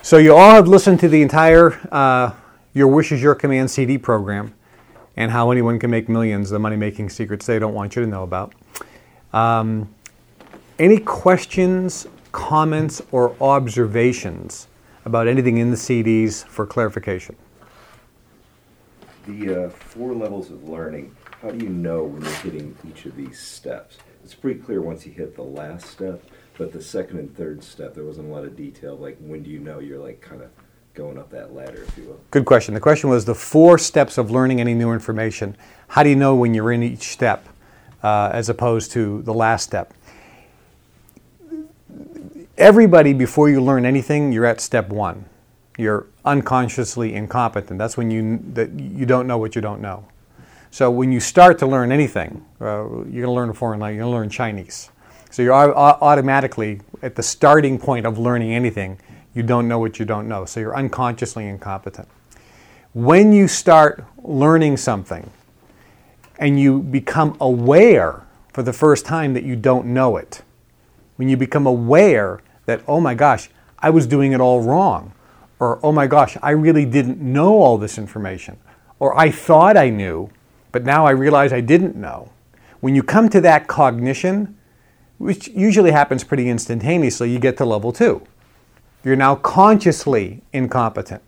So you all have listened to the entire Your Wish is Your Command CD program and how anyone can make millions, the money-making secrets they don't want you to know about. Any questions, comments, or observations about anything in the CDs for clarification? The 4 levels of learning, how do you know when you're hitting each of these steps? It's pretty clear once you hit the last step, but the second and third step, there wasn't a lot of detail. Like, when do you know you're like kind of going up that ladder, if you will? Good question. The question was the 4 steps of learning any new information. How do you know when you're in each step as opposed to the last step? Everybody, before you learn anything, you're at step 1. You're unconsciously incompetent. That's when you don't know what you don't know. So when you start to learn anything, you're going to learn a foreign language, you're going to learn Chinese. So you're automatically at the starting point of learning anything, you don't know what you don't know. So you're unconsciously incompetent. When you start learning something and you become aware for the first time that you don't know it, when you become aware that, oh my gosh, I was doing it all wrong, or oh my gosh, I really didn't know all this information, or I thought I knew, but now I realize I didn't know. When you come to that cognition, which usually happens pretty instantaneously, you get to level 2. You're now consciously incompetent.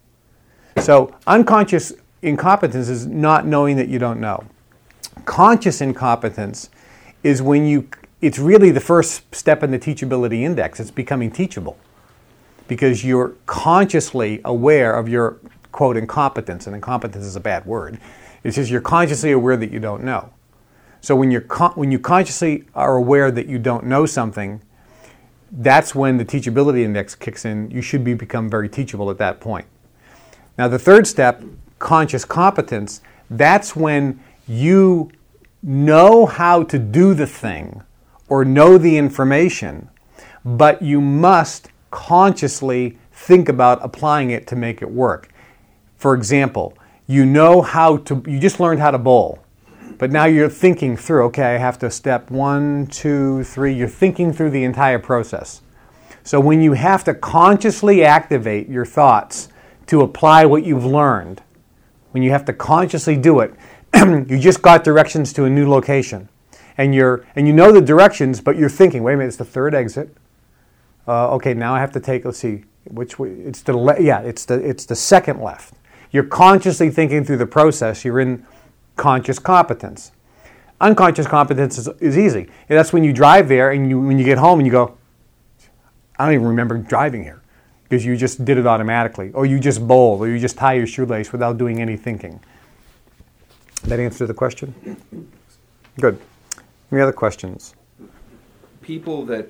So unconscious incompetence is not knowing that you don't know. Conscious incompetence is when it's really the first step in the teachability index. It's becoming teachable because you're consciously aware of your, quote, incompetence. And incompetence is a bad word. It's just you're consciously aware that you don't know. So when you consciously are aware that you don't know something, that's when the teachability index kicks in. You should become very teachable at that point. Now the third step, conscious competence, that's when you know how to do the thing or know the information, but you must consciously think about applying it to make it work. For example, you just learned how to bowl. But now you're thinking through, okay, I have to step 1, 2, 3. You're thinking through the entire process. So when you have to consciously activate your thoughts to apply what you've learned, when you have to consciously do it, you just got directions to a new location. And you know the directions, but you're thinking, wait a minute, it's the third exit. Okay, now I have to take, let's see, which way? It's the second left. You're consciously thinking through the process. You're in conscious competence. Unconscious competence is easy. And that's when you drive there and when you get home and you go, I don't even remember driving here because you just did it automatically. Or you just bowl, or you just tie your shoelace without doing any thinking. That answer the question? Good. Any other questions? People that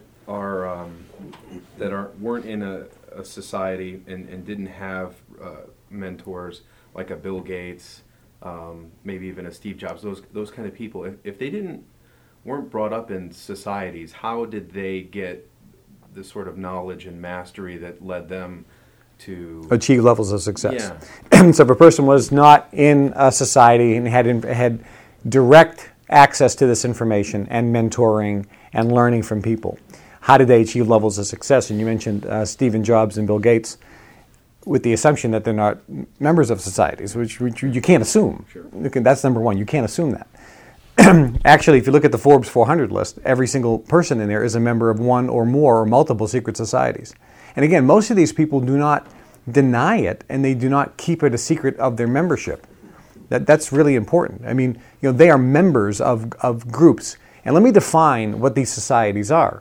weren't in a society and didn't have mentors like a Bill Gates, maybe even a Steve Jobs, those kind of people, if they weren't brought up in societies, how did they get the sort of knowledge and mastery that led them to achieve levels of success? Yeah. So if a person was not in a society and had direct access to this information and mentoring and learning from people, how did they achieve levels of success? And you mentioned Stephen Jobs and Bill Gates, with the assumption that they're not members of societies, which you can't assume. Sure. That's number one. You can't assume that. Actually, if you look at the Forbes 400 list, every single person in there is a member of one or more or multiple secret societies. And again, most of these people do not deny it, and they do not keep it a secret of their membership. That's really important. I mean, they are members of groups. And let me define what these societies are.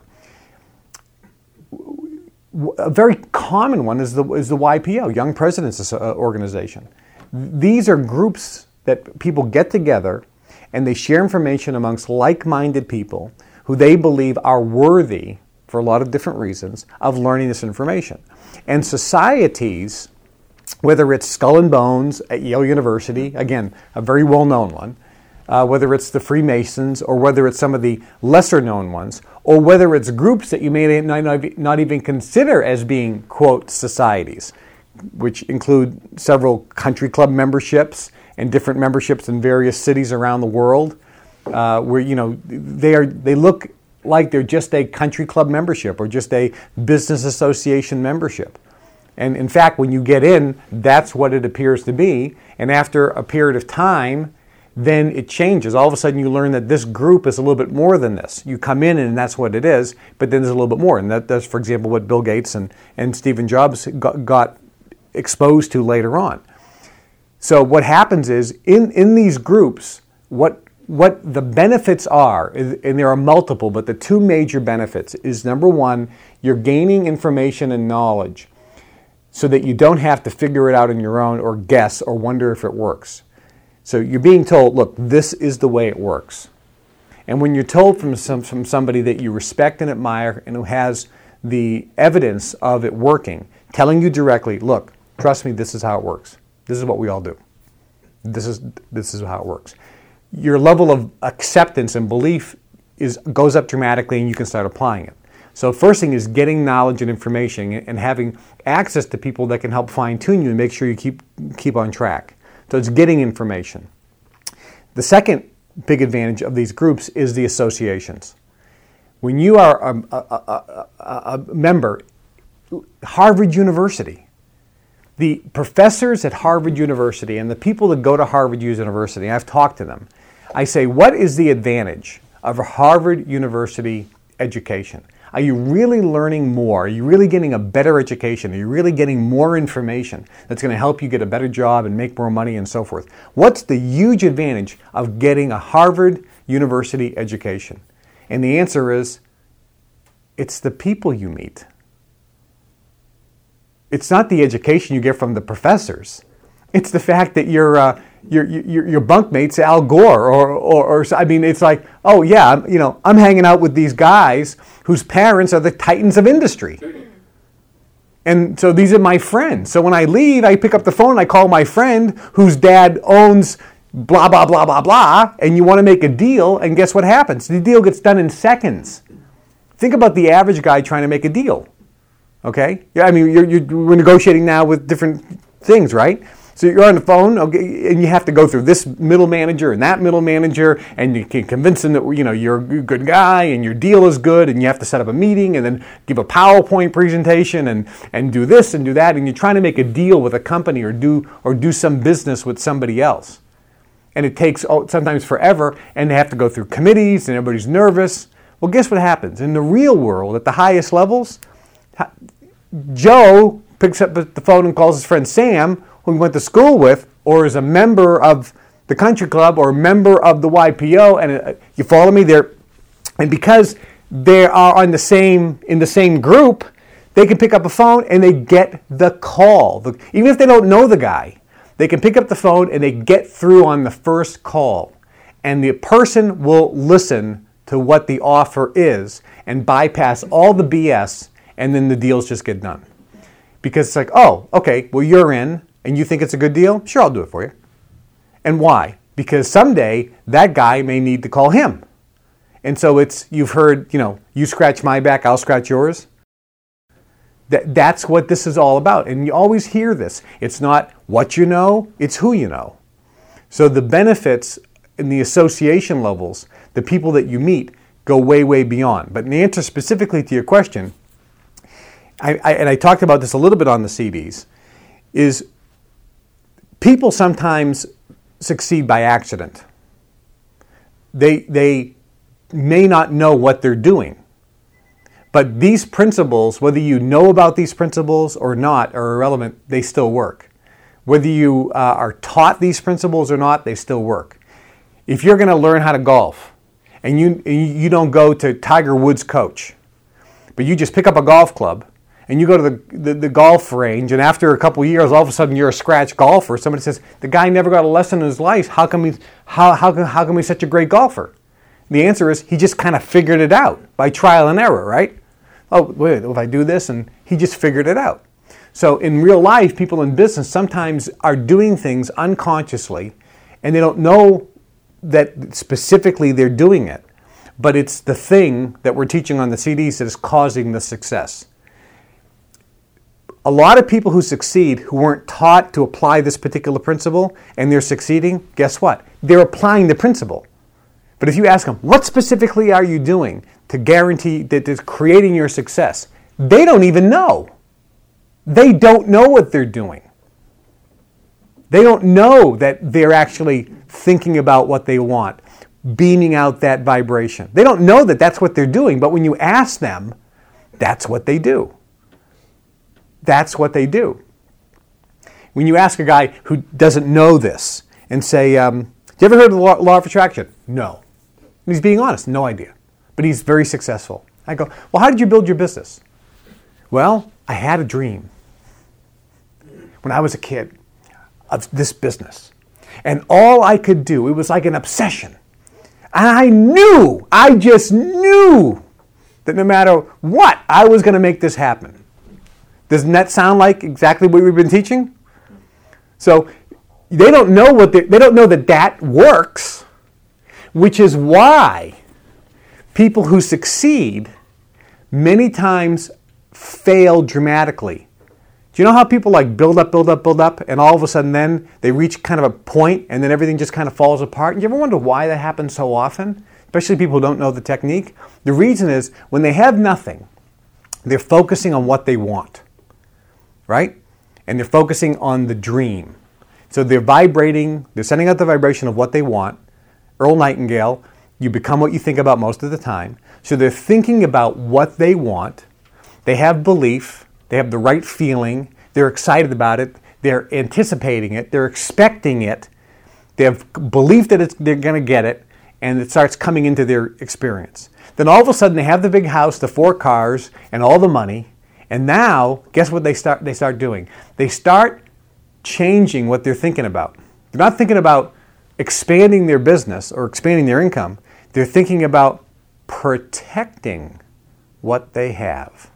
A very common one is the YPO, Young Presidents Organization. These are groups that people get together and they share information amongst like-minded people who they believe are worthy, for a lot of different reasons, of learning this information. And societies, whether it's Skull and Bones at Yale University, again, a very well-known one, whether it's the Freemasons or whether it's some of the lesser-known ones, or whether it's groups that you may not even consider as being, quote, societies, which include several country club memberships and different memberships in various cities around the world, where they look like they're just a country club membership or just a business association membership. And in fact, when you get in, that's what it appears to be. And after a period of time, then it changes. All of a sudden you learn that this group is a little bit more than this. You come in and that's what it is, but then there's a little bit more. And that's, for example, what Bill Gates and Steve Jobs got exposed to later on. So what happens is, in these groups, what the benefits are, and there are multiple, but the two major benefits is, number one, you're gaining information and knowledge so that you don't have to figure it out on your own or guess or wonder if it works. So you're being told, look, this is the way it works. And when you're told from somebody that you respect and admire and who has the evidence of it working, telling you directly, look, trust me, this is how it works. This is what we all do. This is how it works. Your level of acceptance and belief goes up dramatically, and you can start applying it. So first thing is getting knowledge and information and having access to people that can help fine-tune you and make sure you keep on track. So it's getting information. The second big advantage of these groups is the associations. When you are a member, Harvard University, the professors at Harvard University and the people that go to Harvard University, I've talked to them, I say, what is the advantage of a Harvard University education? Are you really learning more? Are you really getting a better education? Are you really getting more information that's going to help you get a better job and make more money and so forth? What's the huge advantage of getting a Harvard University education? And the answer is, it's the people you meet. It's not the education you get from the professors. It's the fact that your bunkmate's Al Gore, or I mean, it's like, oh yeah, I'm hanging out with these guys whose parents are the titans of industry, and so these are my friends. So when I leave, I pick up the phone, I call my friend whose dad owns blah blah blah blah blah, and you want to make a deal, and guess what happens? The deal gets done in seconds. Think about the average guy trying to make a deal. Okay, yeah, I mean, we're negotiating now with different things, right? So you're on the phone, okay, and you have to go through this middle manager and that middle manager, and you can convince them that you're a good guy and your deal is good, and you have to set up a meeting and then give a PowerPoint presentation and do this and do that, and you're trying to make a deal with a company or do some business with somebody else, and it takes sometimes forever, and they have to go through committees, and everybody's nervous. Well, guess what happens in the real world at the highest levels? Joe picks up the phone and calls his friend Sam, who he went to school with, or is a member of the country club or a member of the YPO, and you follow me there. And because they are in the same group, they can pick up a phone and they get the call. Even if they don't know the guy, they can pick up the phone and they get through on the first call. And the person will listen to what the offer is and bypass all the BS, and then the deals just get done. Because it's like, oh, okay, well, you're in, and you think it's a good deal? Sure, I'll do it for you. And why? Because someday that guy may need to call him. And so you've heard, you scratch my back, I'll scratch yours. That's what this is all about. And you always hear this. It's not what you know, it's who you know. So the benefits in the association levels, the people that you meet, go way, way beyond. But in the answer specifically to your question, I talked about this a little bit on the CDs, is people sometimes succeed by accident. They may not know what they're doing. But these principles, whether you know about these principles or not, are irrelevant. They still work. Whether you are taught these principles or not, they still work. If you're going to learn how to golf, and you don't go to Tiger Woods' coach, but you just pick up a golf club, and you go to the golf range, and after a couple of years, all of a sudden you're a scratch golfer. Somebody says, the guy never got a lesson in his life. How come he's such a great golfer? The answer is he just kind of figured it out by trial and error, right? Oh, wait, if I do this, and he just figured it out. So in real life, people in business sometimes are doing things unconsciously, and they don't know that specifically they're doing it. But it's the thing that we're teaching on the CDs that is causing the success. A lot of people who succeed who weren't taught to apply this particular principle and they're succeeding, guess what? They're applying the principle. But if you ask them, what specifically are you doing to guarantee that it's creating your success? They don't even know. They don't know what they're doing. They don't know that they're actually thinking about what they want, beaming out that vibration. They don't know that that's what they're doing, but when you ask them, that's what they do. That's what they do. When you ask a guy who doesn't know this and say, have you ever heard of the law of attraction? No. And he's being honest, no idea. But he's very successful. I go, well, how did you build your business? Well, I had a dream when I was a kid of this business. And all I could do, it was like an obsession. And I just knew that no matter what, I was going to make this happen. Doesn't that sound like exactly what we've been teaching? So they don't know they don't know that works, which is why people who succeed many times dramatically. Do you know how people like build up, and all of a sudden then they reach kind of a point and then everything just kind of falls apart? And you ever wonder why that happens so often? Especially people who don't know the technique. The reason is when they have nothing, they're focusing on what they want, right? And they're focusing on the dream. So they're vibrating, they're sending out the vibration of what they want. Earl Nightingale, you become what you think about most of the time. So they're thinking about what they want. They have belief. They have the right feeling. They're excited about it. They're anticipating it. They're expecting it. They have belief that they're going to get it, and it starts coming into their experience. Then all of a sudden they have the big house, the 4 cars, and all the money. And now, guess what they start doing? They start changing what they're thinking about. They're not thinking about expanding their business or expanding their income. They're thinking about protecting what they have,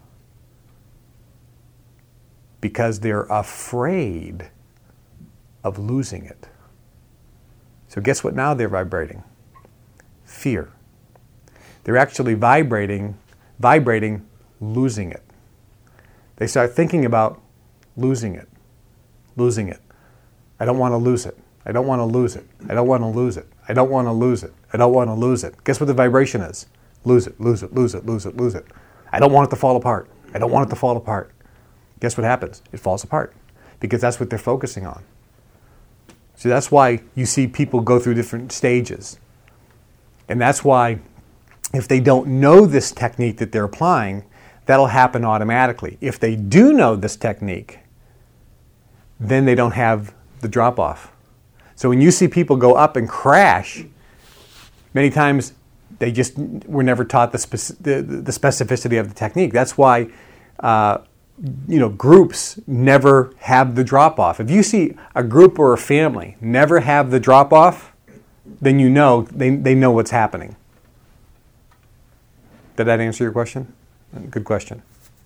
because they're afraid of losing it. So guess what now they're vibrating? Fear. They're actually vibrating losing it. They start thinking about losing it. I don't want to lose it. I don't want to lose it. I don't want to lose it. I don't want to lose it. I don't want to lose it. Guess what the vibration is? Lose it. I don't want it to fall apart. I don't want it to fall apart. Guess what happens? It falls apart, because that's what they're focusing on. So that's why you see people go through different stages. And that's why if they don't know this technique that they're applying, that'll happen automatically. If they do know this technique, then they don't have the drop-off. So when you see people go up and crash, many times they just were never taught the specificity of the technique. That's why groups never have the drop-off. If you see a group or a family never have the drop-off, then you know they know what's happening. Did that answer your question? Good question.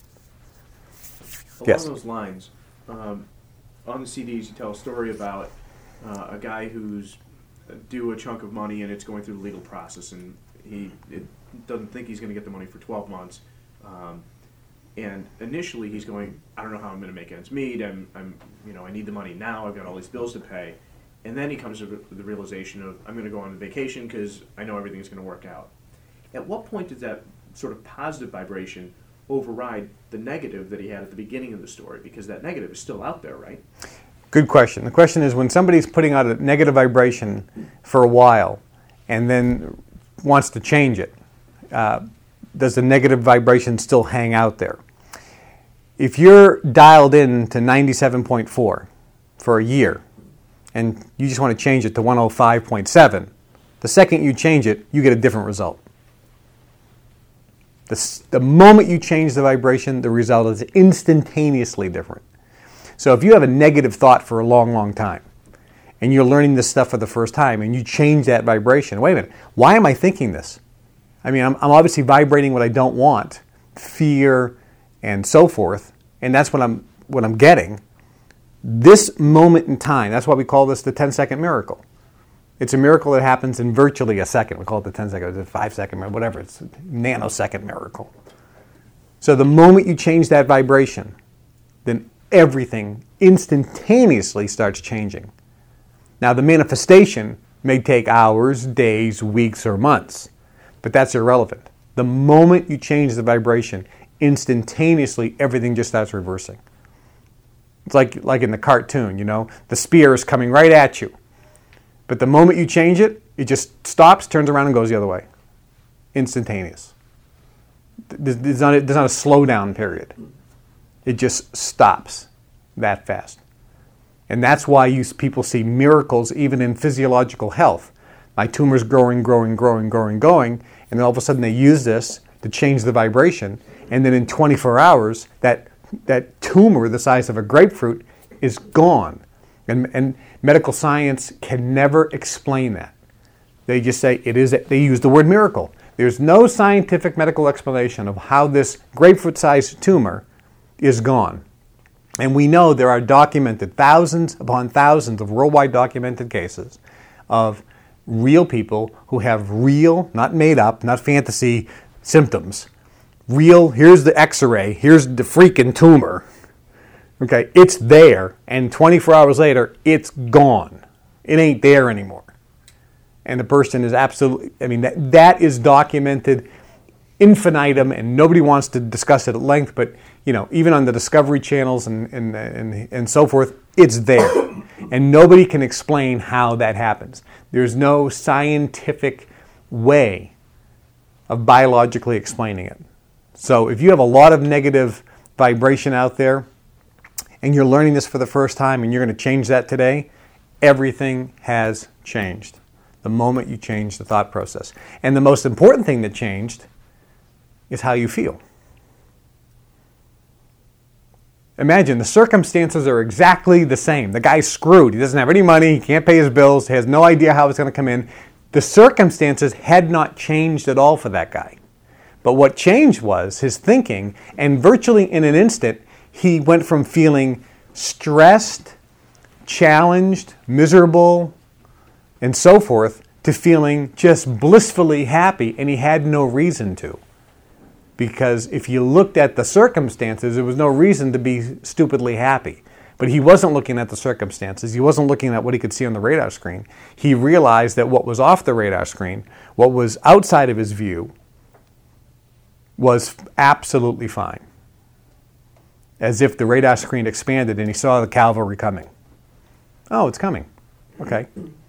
Yes. Along those lines, on the CDs you tell a story about a guy who's due a chunk of money and it's going through the legal process, and he doesn't think he's going to get the money for 12 months. And initially he's going, I don't know how I'm going to make ends meet. I need the money now. I've got all these bills to pay. And then he comes to the realization of, I'm going to go on vacation because I know everything's going to work out. At what point does that sort of positive vibration override the negative that he had at the beginning of the story? Because that negative is still out there, right? Good question. The question is, when somebody's putting out a negative vibration for a while and then wants to change it, does the negative vibration still hang out there? If you're dialed in to 97.4 for a year and you just want to change it to 105.7, the second you change it, you get a different result. The moment you change the vibration, the result is instantaneously different. So if you have a negative thought for a long, long time, and you're learning this stuff for the first time, and you change that vibration, wait a minute, why am I thinking this? I mean, I'm obviously vibrating what I don't want, fear and so forth, and that's what I'm getting. This moment in time, that's why we call this the 10-second miracle. It's a miracle that happens in virtually a second. We call it the 10-second, the 5-second, whatever. It's a nanosecond miracle. So the moment you change that vibration, then everything instantaneously starts changing. Now, the manifestation may take hours, days, weeks, or months, but that's irrelevant. The moment you change the vibration, instantaneously everything just starts reversing. It's like in the cartoon, the spear is coming right at you. But the moment you change it, it just stops, turns around, and goes the other way. Instantaneous. There's not a slowdown period. It just stops that fast. And that's why people see miracles even in physiological health. My tumor's growing, and then all of a sudden they use this to change the vibration, and then in 24 hours, that tumor the size of a grapefruit is gone. And medical science can never explain that. They just say they use the word miracle. There's no scientific medical explanation of how this grapefruit-sized tumor is gone. And we know there are documented thousands upon thousands of worldwide documented cases of real people who have real, not made up, not fantasy symptoms. Real, here's the x-ray, here's the freaking tumor. Okay, it's there, and 24 hours later, it's gone. It ain't there anymore. And the person is absolutely, that is documented infinitum, and nobody wants to discuss it at length, but even on the Discovery channels and so forth, it's there. And nobody can explain how that happens. There's no scientific way of biologically explaining it. So if you have a lot of negative vibration out there, and you're learning this for the first time, and you're going to change that today, everything has changed the moment you change the thought process. And the most important thing that changed is how you feel. Imagine the circumstances are exactly the same. The guy's screwed. He doesn't have any money. He can't pay his bills. He has no idea how it's going to come in. The circumstances had not changed at all for that guy. But what changed was his thinking, and virtually in an instant, he went from feeling stressed, challenged, miserable, and so forth, to feeling just blissfully happy, and he had no reason to. Because if you looked at the circumstances, there was no reason to be stupidly happy. But he wasn't looking at the circumstances. He wasn't looking at what he could see on the radar screen. He realized that what was off the radar screen, what was outside of his view, was absolutely fine. As if the radar screen expanded and he saw the cavalry coming. Oh, it's coming. Okay.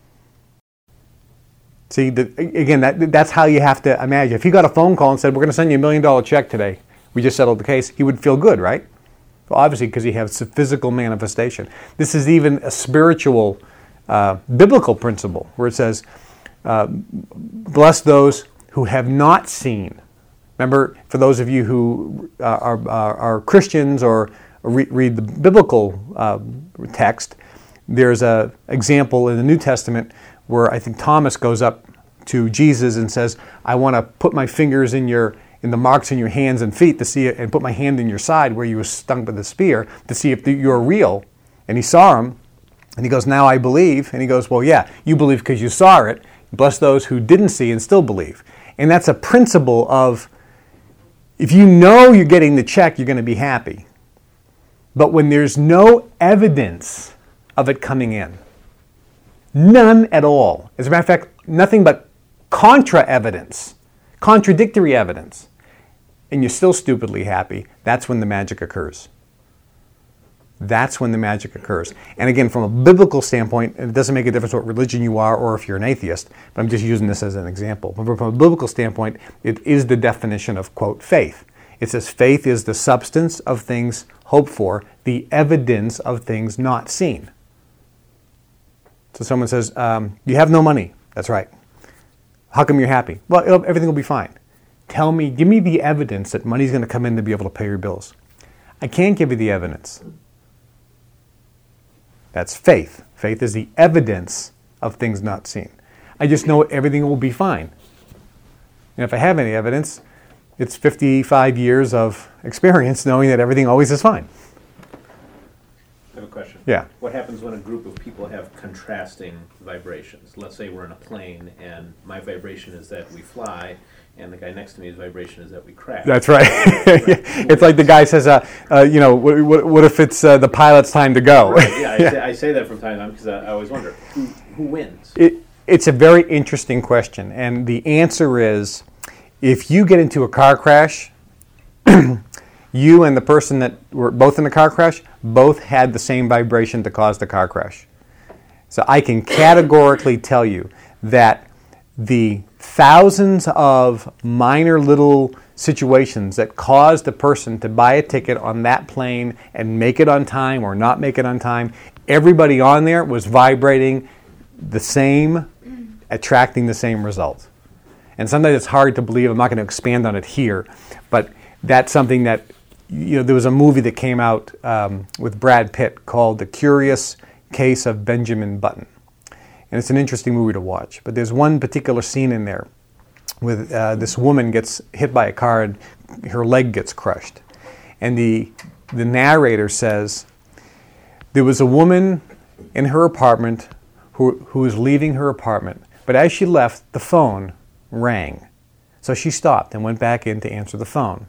See, again, that's how you have to imagine. If he got a phone call and said, we're going to send you $1 million check today, we just settled the case, he would feel good, right? Well, obviously, because he has a physical manifestation. This is even a spiritual, biblical principle, where it says, bless those who have not seen. Remember, for those of you who are Christians or read the biblical text, there's an example in the New Testament where I think Thomas goes up to Jesus and says, I want to put my fingers in the marks in your hands and feet to see it, and put my hand in your side where you were stung by the spear to see if you're real. And he saw him, and he goes, now I believe. And he goes, well, yeah, you believe because you saw it. Bless those who didn't see and still believe. And that's a principle of, if you know you're getting the check, you're going to be happy. But when there's no evidence of it coming in, none at all. As a matter of fact, nothing but contra-evidence, contradictory evidence, and you're still stupidly happy, that's when the magic occurs. That's when the magic occurs. And again, from a biblical standpoint, it doesn't make a difference what religion you are or if you're an atheist, but I'm just using this as an example. But from a biblical standpoint, it is the definition of, quote, faith. It says faith is the substance of things hoped for, the evidence of things not seen. So someone says, you have no money. That's right. How come you're happy? Well, everything will be fine. Give me the evidence that money's going to come in to be able to pay your bills. I can't give you the evidence. That's faith. Faith is the evidence of things not seen. I just know everything will be fine. And if I have any evidence, it's 55 years of experience knowing that everything always is fine. I have a question. Yeah. What happens when a group of people have contrasting vibrations? Let's say we're in a plane and my vibration is that we fly, and the guy next to me's vibration is that we crash. That's right. It's like the guy says, what if it's the pilot's time to go? Right, yeah, I say that from time to time because I always wonder, who wins? It's a very interesting question, and the answer is, if you get into a car crash You and the person that were both in the car crash both had the same vibration to cause the car crash. So I can categorically tell you that the thousands of minor little situations that caused the person to buy a ticket on that plane and make it on time or not make it on time, everybody on there was vibrating the same, attracting the same result. And sometimes it's hard to believe. I'm not going to expand on it here, but that's something that, there was a movie that came out with Brad Pitt called The Curious Case of Benjamin Button. And it's an interesting movie to watch. But there's one particular scene in there with this woman gets hit by a car and her leg gets crushed. And the narrator says, there was a woman in her apartment who was leaving her apartment. But as she left, the phone rang. So she stopped and went back in to answer the phone.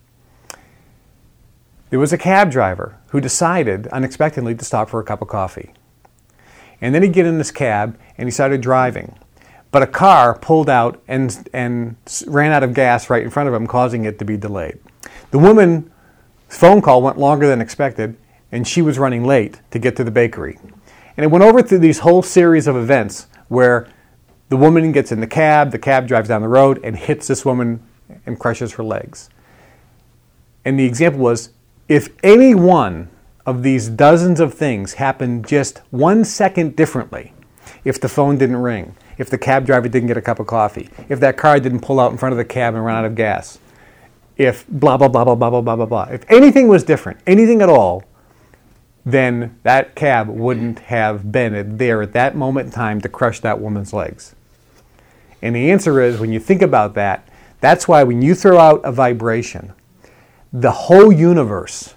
There was a cab driver who decided unexpectedly to stop for a cup of coffee. And then he'd get in this cab and he started driving. But a car pulled out and ran out of gas right in front of him, causing it to be delayed. The woman's phone call went longer than expected, and she was running late to get to the bakery. And it went over through these whole series of events where the woman gets in the cab drives down the road and hits this woman and crushes her legs. And the example was, if any one of these dozens of things happened just 1 second differently, if the phone didn't ring, if the cab driver didn't get a cup of coffee, if that car didn't pull out in front of the cab and run out of gas, if blah, blah, blah, blah, blah, blah, blah, blah, blah. If anything was different, anything at all, then that cab wouldn't have been there at that moment in time to crush that woman's legs. And the answer is, when you think about that, that's why when you throw out a vibration, the whole universe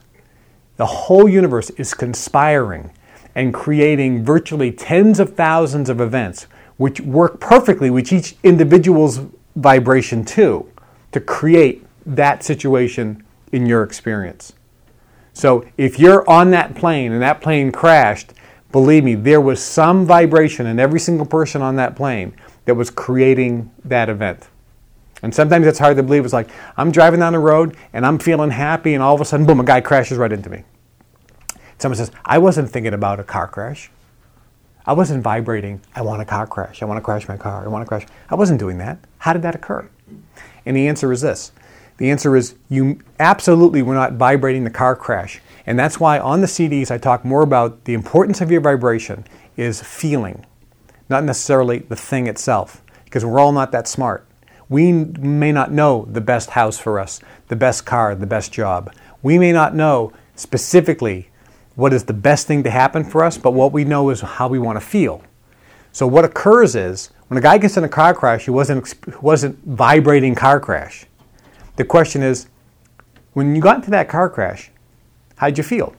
is conspiring and creating virtually tens of thousands of events which work perfectly with each individual's vibration too, to create that situation in your experience. So if you're on that plane and that plane crashed, believe me, there was some vibration in every single person on that plane that was creating that event. And sometimes it's hard to believe. It's like, I'm driving down the road and I'm feeling happy and all of a sudden, boom, a guy crashes right into me. Someone says, I wasn't thinking about a car crash. I wasn't vibrating, I want a car crash. I want to crash my car. I want to crash. I wasn't doing that. How did that occur? And the answer is this. The answer is you absolutely were not vibrating the car crash. And that's why on the CDs I talk more about the importance of your vibration is feeling, not necessarily the thing itself, because we're all not that smart. We may not know the best house for us, the best car, the best job. We may not know specifically what is the best thing to happen for us, but what we know is how we want to feel. So what occurs is, when a guy gets in a car crash, he wasn't vibrating car crash. The question is, when you got into that car crash, how'd you feel?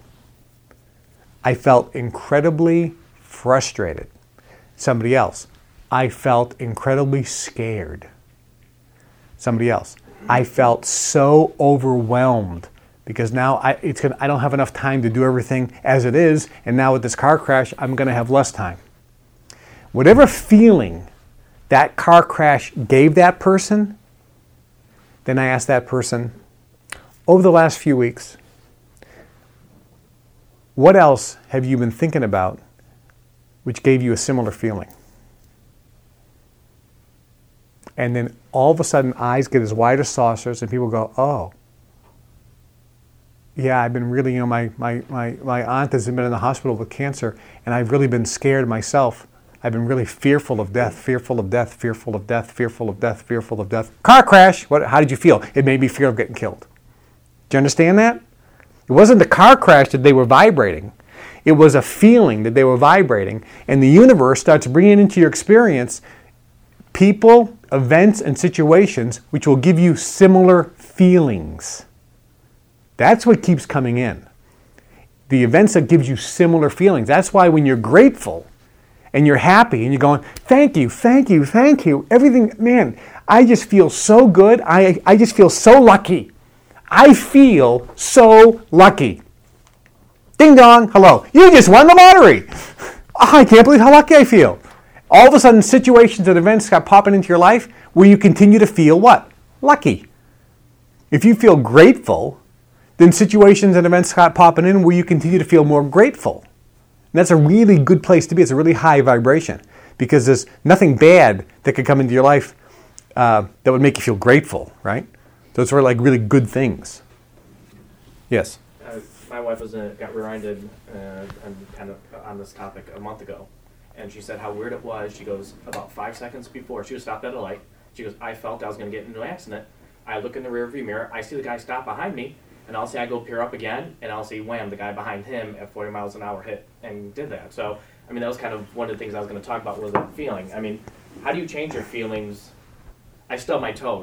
I felt incredibly frustrated. Somebody else, I felt incredibly scared. Somebody else, I felt so overwhelmed because now I don't have enough time to do everything as it is, and now with this car crash, I'm going to have less time. Whatever feeling that car crash gave that person, then I asked that person, over the last few weeks, what else have you been thinking about which gave you a similar feeling? And then all of a sudden, eyes get as wide as saucers, and people go, oh, yeah, I've been really, my aunt has been in the hospital with cancer, and I've really been scared myself. I've been really fearful of death, fearful of death, fearful of death, fearful of death, fearful of death. Car crash, how did you feel? It made me fear of getting killed. Do you understand that? It wasn't the car crash that they were vibrating. It was a feeling that they were vibrating, and the universe starts bringing into your experience people, events, and situations which will give you similar feelings. That's what keeps coming in. The events that gives you similar feelings. That's why when you're grateful and you're happy and you're going, thank you, thank you, thank you, everything, man, I just feel so good. I just feel so lucky. I feel so lucky. Ding dong, hello. You just won the lottery. Oh, I can't believe how lucky I feel. All of a sudden, situations and events start popping into your life where you continue to feel what? Lucky. If you feel grateful, then situations and events start popping in where you continue to feel more grateful. And that's a really good place to be. It's a really high vibration because there's nothing bad that could come into your life that would make you feel grateful, right? Those are like really good things. Yes? My wife got reminded kind of on this topic a month ago, and she said how weird it was. She goes, about 5 seconds before, she was stopped at a light. She goes, I felt I was going to get into an accident. I look in the rearview mirror, I see the guy stop behind me, and I'll see I go peer up again, and I'll see, wham, the guy behind him at 40 miles an hour hit and did that. So, I mean, that was kind of one of the things I was going to talk about was that feeling. I mean, how do you change your feelings? I stubbed my toe.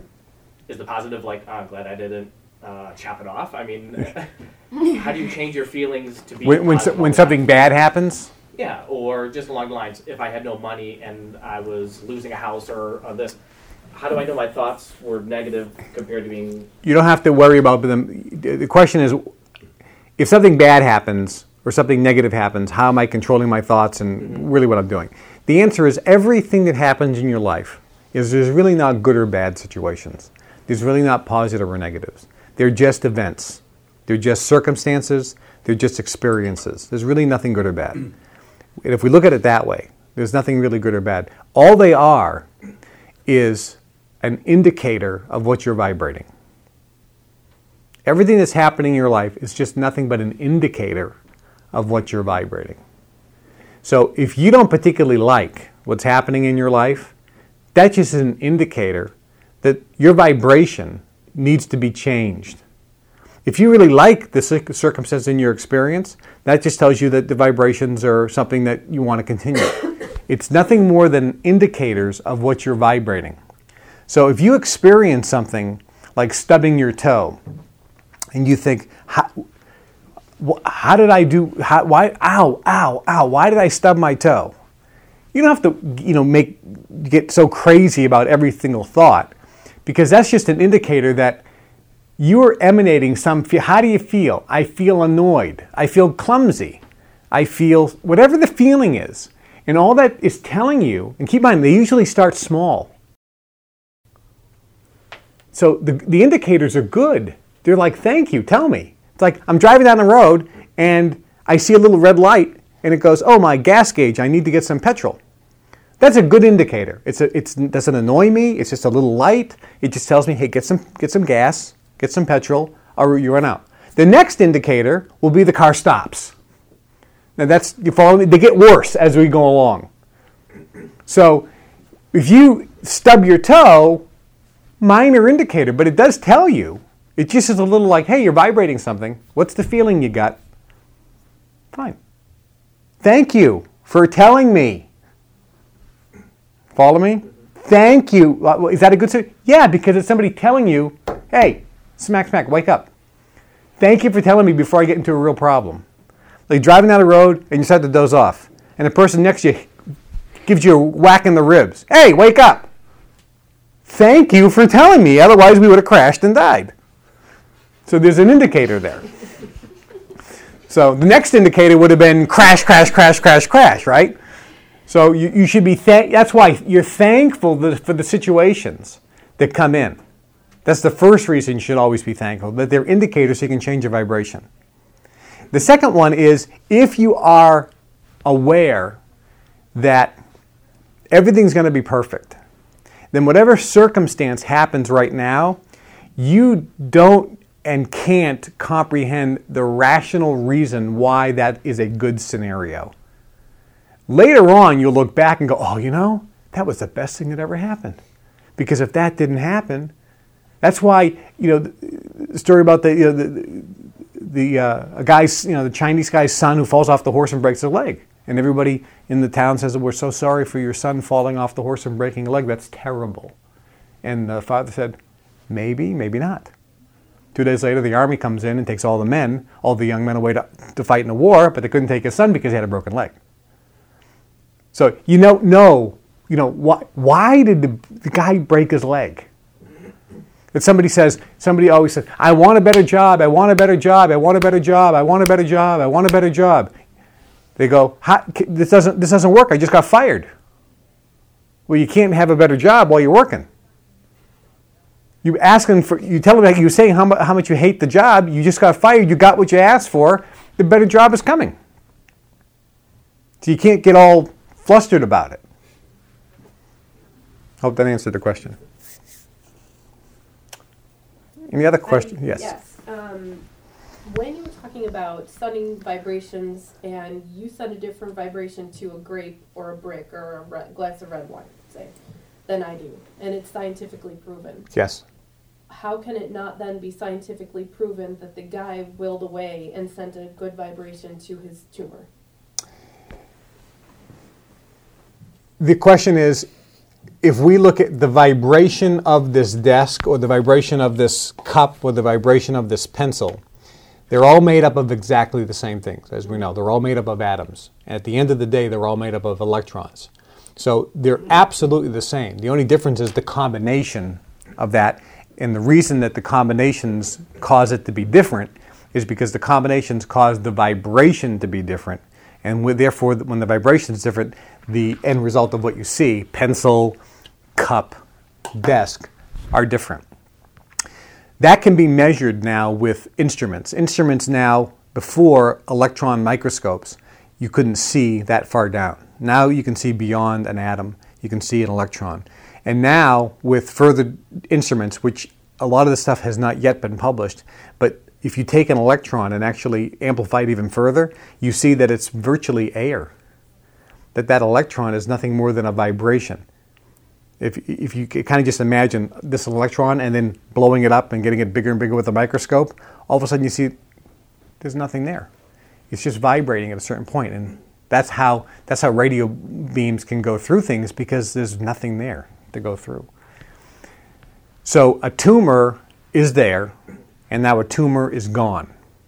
Is the positive like, oh, I'm glad I didn't chop it off? I mean, how do you change your feelings to be when something bad happens? Yeah, or just along the lines, if I had no money and I was losing a house or this, how do I know my thoughts were negative compared to being... You don't have to worry about them. The question is, if something bad happens or something negative happens, how am I controlling my thoughts and really what I'm doing? The answer is everything that happens in your life there's really not good or bad situations. There's really not positive or negatives. They're just events. They're just circumstances. They're just experiences. There's really nothing good or bad. And if we look at it that way, there's nothing really good or bad. All they are is an indicator of what you're vibrating. Everything that's happening in your life is just nothing but an indicator of what you're vibrating. So if you don't particularly like what's happening in your life, that's just an indicator that your vibration needs to be changed. If you really like the circumstance in your experience, that just tells you that the vibrations are something that you want to continue. It's nothing more than indicators of what you're vibrating. So if you experience something like stubbing your toe, and you think, how did I do, why, ow, why did I stub my toe? You don't have to, get so crazy about every single thought, because that's just an indicator that you're emanating how do you feel? I feel annoyed. I feel clumsy. I feel whatever the feeling is. And all that is telling you, and keep in mind, they usually start small. So the indicators are good. They're like, thank you, tell me. It's like I'm driving down the road and I see a little red light and it goes, oh, my gas gauge, I need to get some petrol. That's a good indicator. It doesn't annoy me. It's just a little light. It just tells me, hey, get some gas, get some petrol, or you run out. The next indicator will be the car stops. Now you follow me? They get worse as we go along. So if you stub your toe, minor indicator, but it does tell you. It just is a little like, hey, you're vibrating something. What's the feeling you got? Fine. Thank you for telling me. Follow me? Thank you. Is that a good thing? Yeah, because it's somebody telling you, hey, smack, wake up. Thank you for telling me before I get into a real problem. Like driving down the road and you start to doze off. And the person next to you gives you a whack in the ribs. Hey, wake up. Thank you for telling me. Otherwise, we would have crashed and died. So there's an indicator there. So the next indicator would have been crash, right? So you should be, that's why you're thankful for the situations that come in. That's the first reason you should always be thankful, that they're indicators so you can change your vibration. The second one is if you are aware that everything's going to be perfect, then whatever circumstance happens right now, you don't and can't comprehend the rational reason why that is a good scenario. Later on, you'll look back and go, oh, that was the best thing that ever happened. Because if that didn't happen, that's why, the story about the guy's, the Chinese guy's son who falls off the horse and breaks his leg. And everybody in the town says, we're so sorry for your son falling off the horse and breaking a leg. That's terrible. And the father said, maybe, maybe not. 2 days later, the army comes in and takes all the young men away to fight in a war, but they couldn't take his son because he had a broken leg. So why did the guy break his leg? If somebody always says, I want a better job, I want a better job, I want a better job, I want a better job, I want a better job. They go, this doesn't work, I just got fired. Well, you can't have a better job while you're working. You tell them, like you were saying how much you hate the job. You just got fired. You got what you asked for. The better job is coming. So you can't get all flustered about it. Hope that answered the question. Any other questions? Yes. Yes. When you were talking about sending vibrations, and you send a different vibration to a grape or a brick or a glass of red wine, say, than I do, and it's scientifically proven. Yes. How can it not then be scientifically proven that the guy willed away and sent a good vibration to his tumor? The question is, if we look at the vibration of this desk or the vibration of this cup or the vibration of this pencil, they're all made up of exactly the same things, as we know. They're all made up of atoms. And at the end of the day, they're all made up of electrons. So they're absolutely the same. The only difference is the combination of that. And the reason that the combinations cause it to be different is because the combinations cause the vibration to be different. And therefore, when the vibration is different, the end result of what you see, pencil, cup, desk, are different. That can be measured now with instruments. Instruments now, before electron microscopes, you couldn't see that far down. Now you can see beyond an atom. You can see an electron. And now, with further instruments, which a lot of this stuff has not yet been published, but if you take an electron and actually amplify it even further, you see that it's virtually air. That electron is nothing more than a vibration. If you kind of just imagine this electron and then blowing it up and getting it bigger and bigger with a microscope, all of a sudden you see there's nothing there. It's just vibrating at a certain point, and that's how radio beams can go through things, because there's nothing there to go through. So a tumor is there, and now a tumor is gone.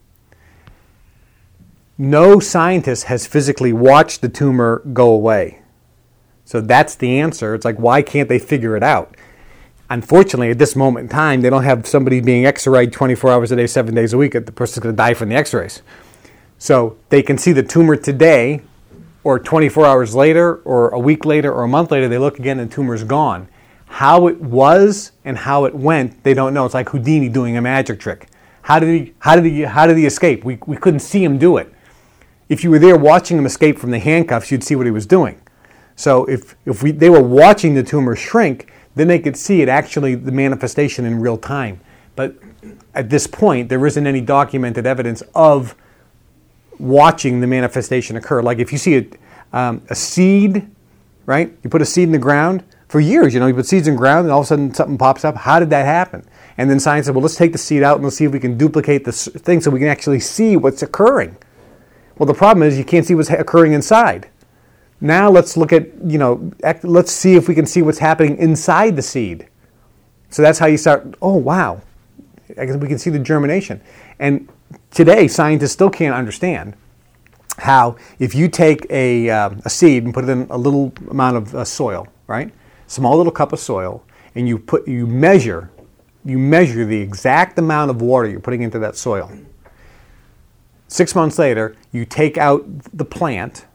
No scientist has physically watched the tumor go away. So that's the answer. It's like, why can't they figure it out? Unfortunately, at this moment in time, they don't have somebody being x-rayed 24 hours a day, 7 days a week. The person's going to die from the x-rays. So they can see the tumor today, or 24 hours later, or a week later, or a month later, they look again and the tumor's gone. How it was and how it went, they don't know. It's like Houdini doing a magic trick. How did he escape? We couldn't see him do it. If you were there watching him escape from the handcuffs, you'd see what he was doing. So if they were watching the tumor shrink, then they could see it actually, the manifestation in real time. But at this point, there isn't any documented evidence of watching the manifestation occur. Like if you see a seed, right? You put a seed in the ground. For years, you put seeds in the ground and all of a sudden something pops up. How did that happen? And then science said, well, let's take the seed out and let's see if we can duplicate this thing so we can actually see what's occurring. Well, the problem is you can't see what's occurring inside. Now let's look at, let's see if we can see what's happening inside the seed. So that's how you start, oh, wow. I guess we can see the germination. And today, scientists still can't understand how if you take a seed and put it in a little amount of soil, right? Small little cup of soil, and you measure the exact amount of water you're putting into that soil. 6 months later, you take out the plant.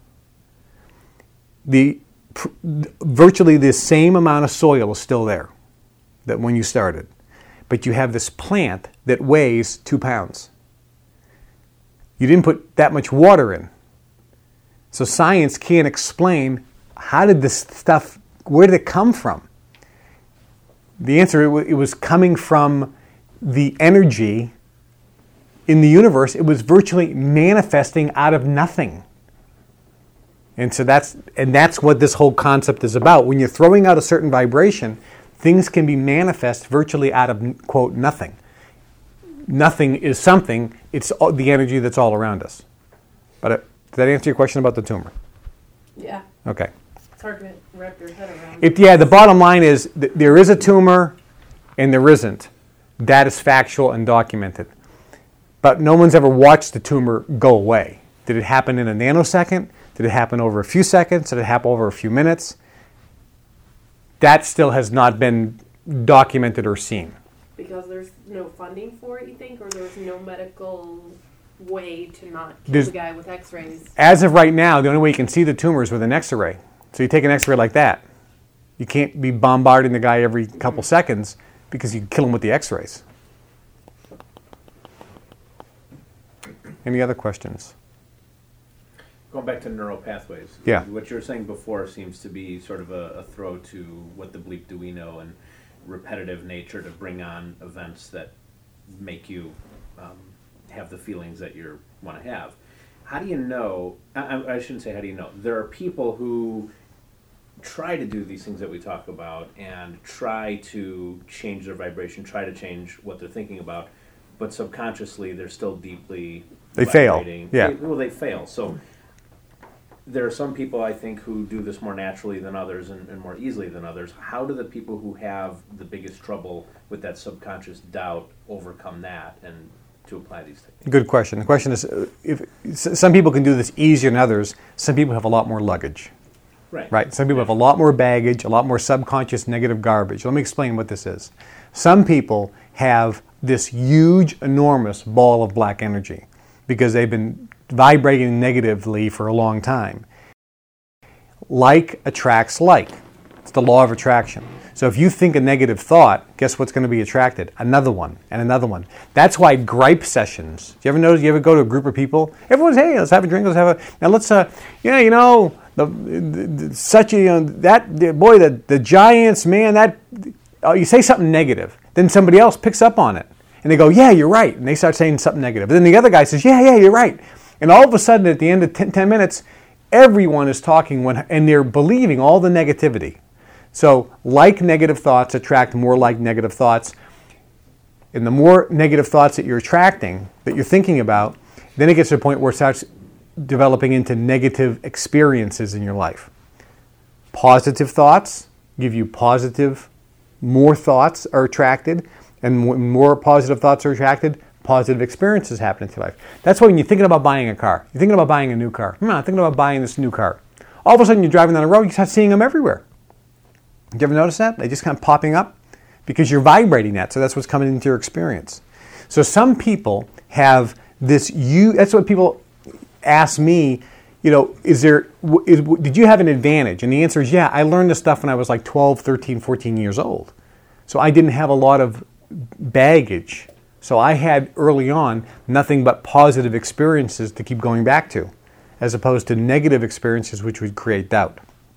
Virtually the same amount of soil is still there that when you started. But you have this plant that weighs 2 pounds. You didn't put that much water in. So science can't explain how did this stuff, where did it come from? The answer, it was coming from the energy in the universe. It was virtually manifesting out of nothing. And so that's what this whole concept is about. When you're throwing out a certain vibration, things can be manifest virtually out of, quote, nothing. Nothing is something. It's the energy that's all around us. But did that answer your question about the tumor? Yeah. Okay. It's hard to wrap your head around. The bottom line is there is a tumor and there isn't. That is factual and documented. But no one's ever watched the tumor go away. Did it happen in a nanosecond? Did it happen over a few seconds? Did it happen over a few minutes? That still has not been documented or seen. Because there's no funding for it, you think? Or there's no medical way to not kill the guy with x-rays? As of right now, the only way you can see the tumor is with an x-ray. So you take an x-ray like that. You can't be bombarding the guy every couple seconds. because you kill them with the X-rays. Any other questions? Going back to neural pathways. Yeah. What you were saying before seems to be sort of a throw to what the bleep do we know and repetitive nature to bring on events that make you have the feelings that you want to have. How do you know, I shouldn't say how do you know, there are people who try to do these things that we talk about and try to change their vibration, try to change what they're thinking about, but subconsciously they're still deeply They fail. vibrating. Yeah. They fail. So there are some people, I think, who do this more naturally than others and more easily than others. How do the people who have the biggest trouble with that subconscious doubt overcome that and to apply these techniques? Good question. The question is, if some people can do this easier than others, some people have a lot more luggage. Right. Some people have a lot more baggage, a lot more subconscious negative garbage. Let me explain what this is. Some people have this huge, enormous ball of black energy because they've been vibrating negatively for a long time. Like attracts like. It's the law of attraction. So if you think a negative thought, guess what's going to be attracted? Another one and another one. That's why gripe sessions. Do you ever notice? You ever go to a group of people? Everyone's, hey, let's have a drink. Let's have a. Now let's. The Giants, man. You say something negative, then somebody else picks up on it, and they go, yeah, you're right, and they start saying something negative. And then the other guy says, yeah, you're right, and all of a sudden, at the end of 10 minutes, everyone is talking and they're believing all the negativity. So, like negative thoughts attract more like negative thoughts. And the more negative thoughts that you're attracting, that you're thinking about, then it gets to a point where it starts developing into negative experiences in your life. Positive thoughts give you more thoughts are attracted, and when more positive thoughts are attracted, positive experiences happen in your life. That's why when you're thinking about buying a car, you're thinking about buying a new car. I'm thinking about buying this new car. All of a sudden you're driving down the road, you start seeing them everywhere. Did you ever notice that? They just kind of popping up because you're vibrating that, so that's what's coming into your experience. So some people have this, that's what people ask me, did you have an advantage? And the answer is, yeah, I learned this stuff when I was like 12, 13, 14 years old. So I didn't have a lot of baggage. So I had early on nothing but positive experiences to keep going back to, as opposed to negative experiences which would create doubt.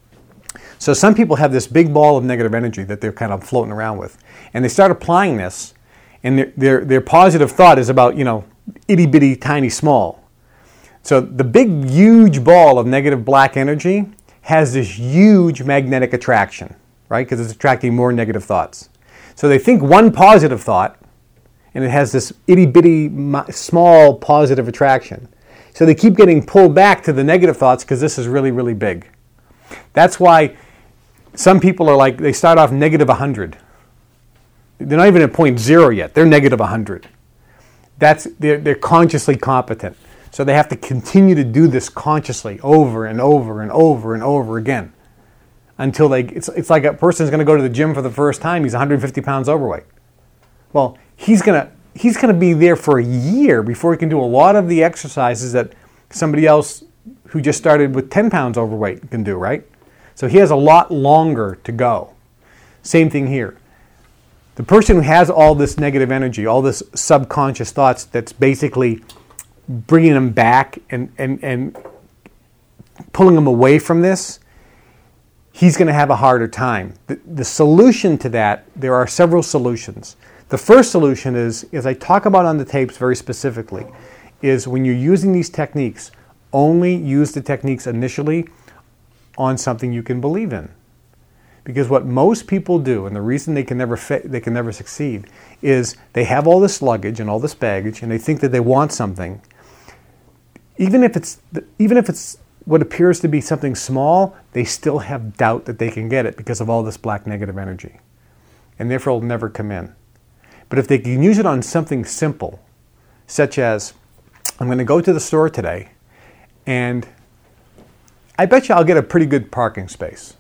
So some people have this big ball of negative energy that they're kind of floating around with. And they start applying this, and their positive thought is about, itty bitty tiny small. So the big huge ball of negative black energy has this huge magnetic attraction, right? Because it's attracting more negative thoughts. So they think one positive thought, and it has this itty bitty small positive attraction. So they keep getting pulled back to the negative thoughts because this is really, really big. That's why some people are like, they start off negative 100. They're not even at 0.0 yet. They're negative 100. They're consciously competent. So they have to continue to do this consciously over and over and over and over again until it's like a person's going to go to the gym for the first time. He's 150 pounds overweight. Well, he's going to be there for a year before he can do a lot of the exercises that somebody else who just started with 10 pounds overweight can do, right? So he has a lot longer to go. Same thing here. The person who has all this negative energy, all this subconscious thoughts that's basically bringing them back and pulling them away from this, he's going to have a harder time. The solution to that, there are several solutions. The first solution is, as I talk about on the tapes very specifically, is when you're using these techniques, only use the techniques initially on something you can believe in. Because what most people do, and the reason they can never succeed, is they have all this luggage and all this baggage, and they think that they want something. Even if it's what appears to be something small, they still have doubt that they can get it because of all this black negative energy, and therefore it'll never come in. But if they can use it on something simple, such as, I'm going to go to the store today, and I bet you I'll get a pretty good parking space.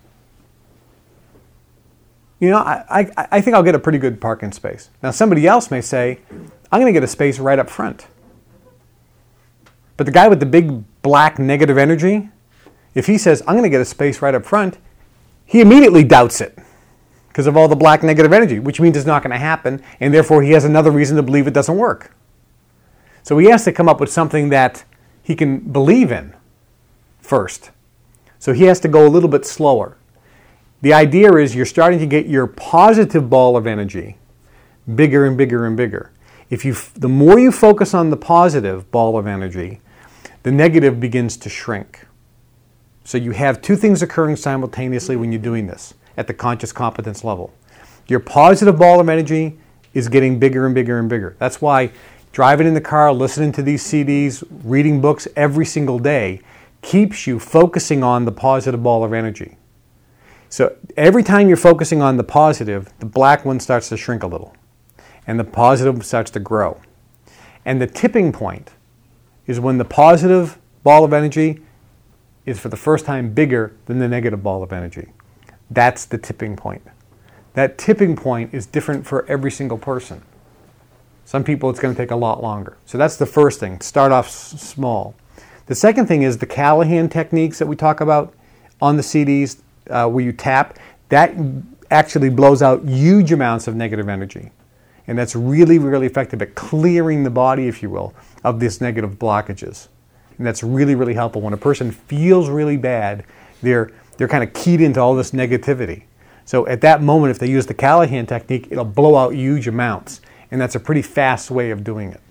I think I'll get a pretty good parking space. Now, somebody else may say, I'm going to get a space right up front. But the guy with the big black negative energy, if he says, I'm going to get a space right up front, he immediately doubts it because of all the black negative energy, which means it's not going to happen, and therefore he has another reason to believe it doesn't work. So he has to come up with something that he can believe in first. So he has to go a little bit slower. The idea is you're starting to get your positive ball of energy bigger and bigger and bigger. The more you focus on the positive ball of energy, the negative begins to shrink. So you have two things occurring simultaneously when you're doing this at the conscious competence level. Your positive ball of energy is getting bigger and bigger and bigger. That's why driving in the car, listening to these CDs, reading books every single day keeps you focusing on the positive ball of energy. So every time you're focusing on the positive, the black one starts to shrink a little, and the positive starts to grow. And the tipping point is when the positive ball of energy is for the first time bigger than the negative ball of energy. That's the tipping point. That tipping point is different for every single person. Some people it's going to take a lot longer. So that's the first thing. Start off small. The second thing is the Callahan techniques that we talk about on the CDs where you tap. That actually blows out huge amounts of negative energy. And that's really, really effective at clearing the body, if you will, of these negative blockages. And that's really, really helpful. When a person feels really bad, they're kind of keyed into all this negativity. So at that moment, if they use the Callahan technique, it'll blow out huge amounts. And that's a pretty fast way of doing it.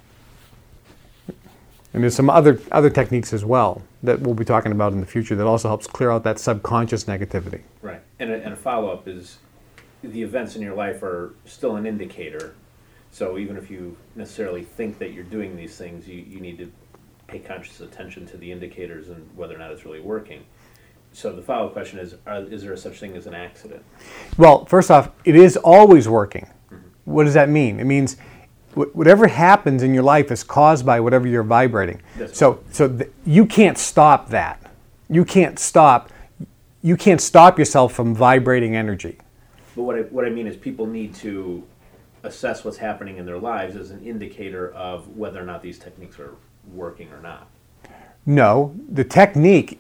And there's some other techniques as well that we'll be talking about in the future that also helps clear out that subconscious negativity. Right. And a follow-up is the events in your life are still an indicator. So even if you necessarily think that you're doing these things, you need to pay conscious attention to the indicators and whether or not it's really working. So the follow-up question is there a such thing as an accident? Well, first off, it is always working. Mm-hmm. What does that mean? It means whatever happens in your life is caused by whatever you're vibrating. So you can't stop that. You can't stop yourself from vibrating energy. But what I mean is people need to assess what's happening in their lives as an indicator of whether or not these techniques are working or not. No, the technique,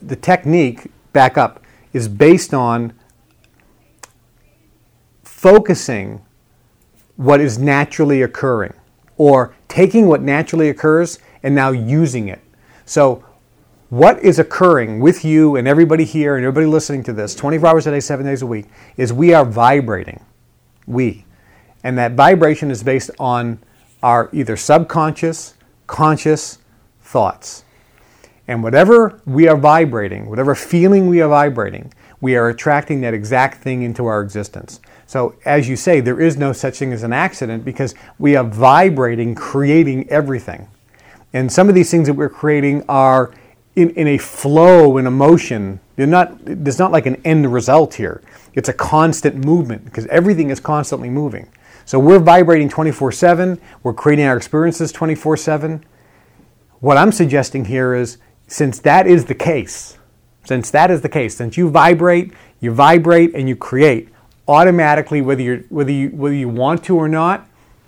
back up, is based on focusing what is naturally occurring, or taking what naturally occurs and now using it. So what is occurring with you and everybody here and everybody listening to this 24 hours a day, 7 days a week, is we are vibrating. And that vibration is based on our either subconscious, conscious thoughts. And whatever we are vibrating, whatever feeling we are vibrating, we are attracting that exact thing into our existence. So as you say, there is no such thing as an accident because we are vibrating, creating everything. And some of these things that we're creating are in a flow, in emotion. There's not like an end result here. It's a constant movement because everything is constantly moving. So we're vibrating 24/7. We're creating our experiences 24/7. What I'm suggesting here is, since that is the case, since you vibrate and you create, automatically, whether you want to or not,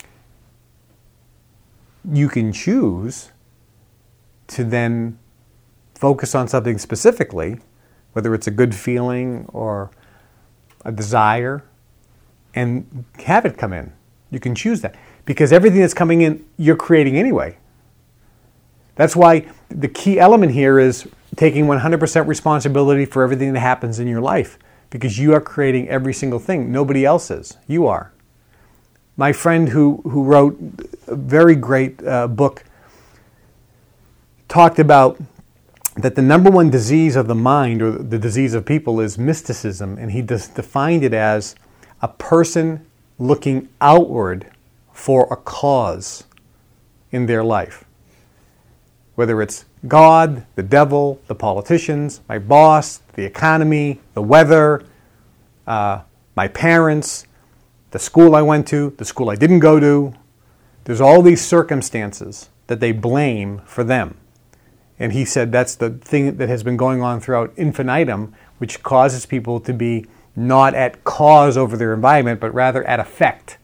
you can choose to then focus on something specifically, whether it's a good feeling or a desire, and have it come in. You can choose that. Because everything that's coming in, you're creating anyway. That's why the key element here is taking 100% responsibility for everything that happens in your life. Because you are creating every single thing. Nobody else is. You are. My friend who wrote a very great book talked about that the number one disease of the mind, or the disease of people, is mysticism. And he defined it as a person looking outward for a cause in their life. Whether it's God, the devil, the politicians, my boss, the economy, the weather, my parents, the school I went to, the school I didn't go to. There's all these circumstances that they blame for them. And he said that's the thing that has been going on throughout infinitum, which causes people to be not at cause over their environment, but rather at effect.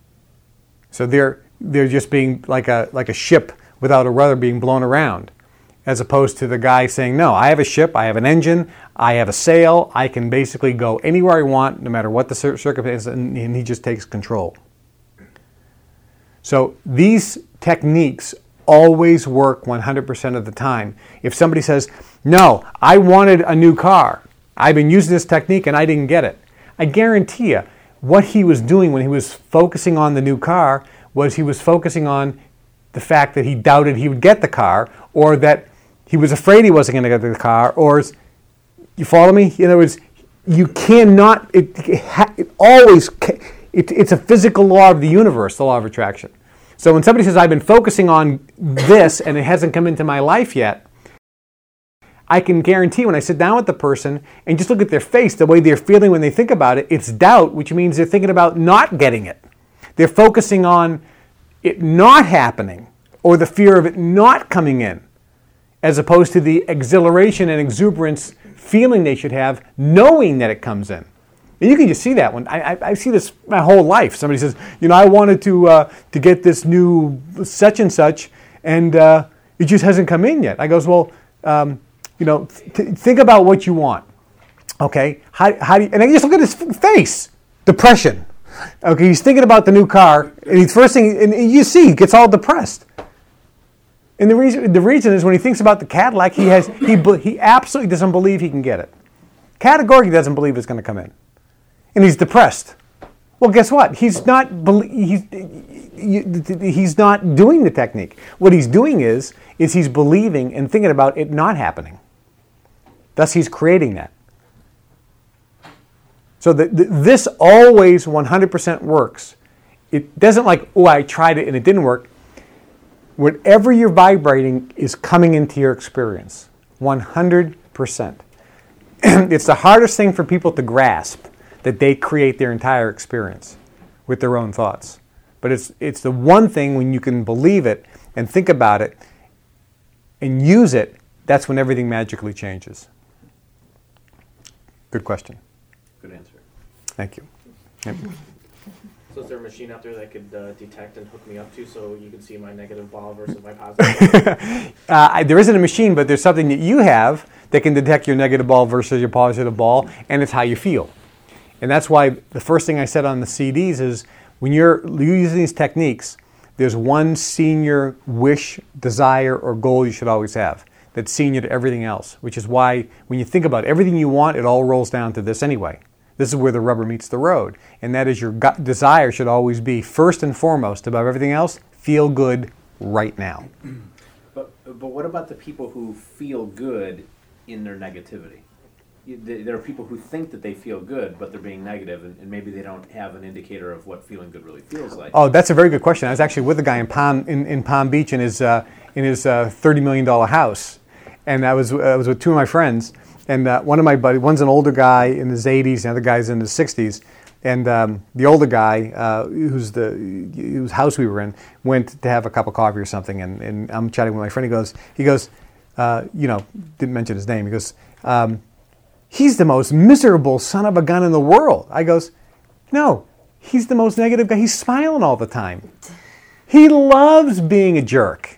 So they're just being like a ship without a rudder being blown around. as opposed to the guy saying, no, I have a ship, I have an engine, I have a sail, I can basically go anywhere I want, no matter what the circumstances, and he just takes control. So these techniques always work 100% of the time. If somebody says, no, I wanted a new car, I've been using this technique and I didn't get it, I guarantee you, what he was doing when he was focusing on the new car was he was focusing on the fact that he doubted he would get the car, or that he was afraid he wasn't going to get the car, or, you follow me? In other words, you cannot, it's a physical law of the universe, the law of attraction. So when somebody says, I've been focusing on this and it hasn't come into my life yet, I can guarantee when I sit down with the person and just look at their face, the way they're feeling when they think about it, it's doubt, which means they're thinking about not getting it. They're focusing on it not happening, or the fear of it not coming in, as opposed to the exhilaration and exuberance feeling they should have knowing that it comes in. And you can just see that when I see this my whole life. Somebody says, I wanted to get this new such and such, and it just hasn't come in yet. I goes, well, think about what you want. Okay, how do you? And I just look at his face, depression. Okay, he's thinking about the new car, and he's first thing, and you see, he gets all depressed. And the reason is when he thinks about the Cadillac, he absolutely doesn't believe he can get it. Categorically doesn't believe it's going to come in, and he's depressed. Well, guess what? He's not doing the technique. What he's doing is he's believing and thinking about it not happening. Thus, he's creating that. So this always 100% works. It doesn't like, I tried it and it didn't work. Whatever you're vibrating is coming into your experience, 100%. It's the hardest thing for people to grasp, that they create their entire experience with their own thoughts. But it's the one thing when you can believe it and think about it and use it, that's when everything magically changes. Good question. Good answer. Thank you. Yep. So is there a machine out there that could detect and hook me up to so you can see my negative ball versus my positive ball? There isn't a machine, but there's something that you have that can detect your negative ball versus your positive ball, and it's how you feel. And that's why the first thing I said on the CDs is when you're using these techniques, there's one senior wish, desire, or goal you should always have that's senior to everything else, which is why when you think about everything you want, it all rolls down to this anyway. This is where the rubber meets the road. And that is your desire should always be first and foremost above everything else, feel good right now. But what about the people who feel good in their negativity? There are people who think that they feel good, but they're being negative, and maybe they don't have an indicator of what feeling good really feels like. Oh, that's a very good question. I was actually with a guy in Palm Beach in his $30 million house, and I was with two of my friends. And one of my buddies, one's an older guy in his 80s, the other guy's in his 60s. And the older guy, whose house we were in, went to have a cup of coffee or something. And I'm chatting with my friend. He goes, didn't mention his name. He goes, he's the most miserable son of a gun in the world. I goes, no, he's the most negative guy. He's smiling all the time. He loves being a jerk.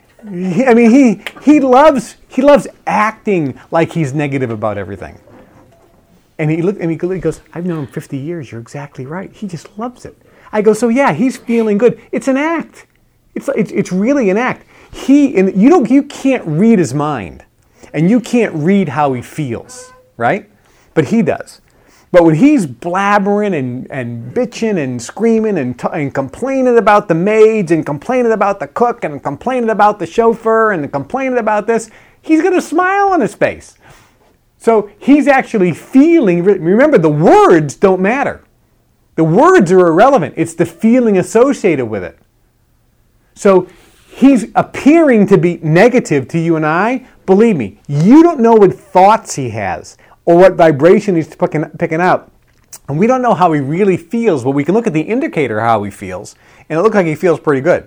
He loves acting like he's negative about everything. And he goes, I've known him 50 years. You're exactly right. He just loves it. I go, so yeah, he's feeling good. It's an act. It's really an act. You can't read his mind, and you can't read how he feels, right? But he does. But when he's blabbering and bitching and screaming and complaining about the maids and complaining about the cook and complaining about the chauffeur and complaining about this, he's going to smile on his face. So he's actually feeling, remember, the words don't matter. The words are irrelevant. It's the feeling associated with it. So he's appearing to be negative to you and I. Believe me, you don't know what thoughts he has or what vibration he's picking out. And we don't know how he really feels, but we can look at the indicator of how he feels, and it looks like he feels pretty good.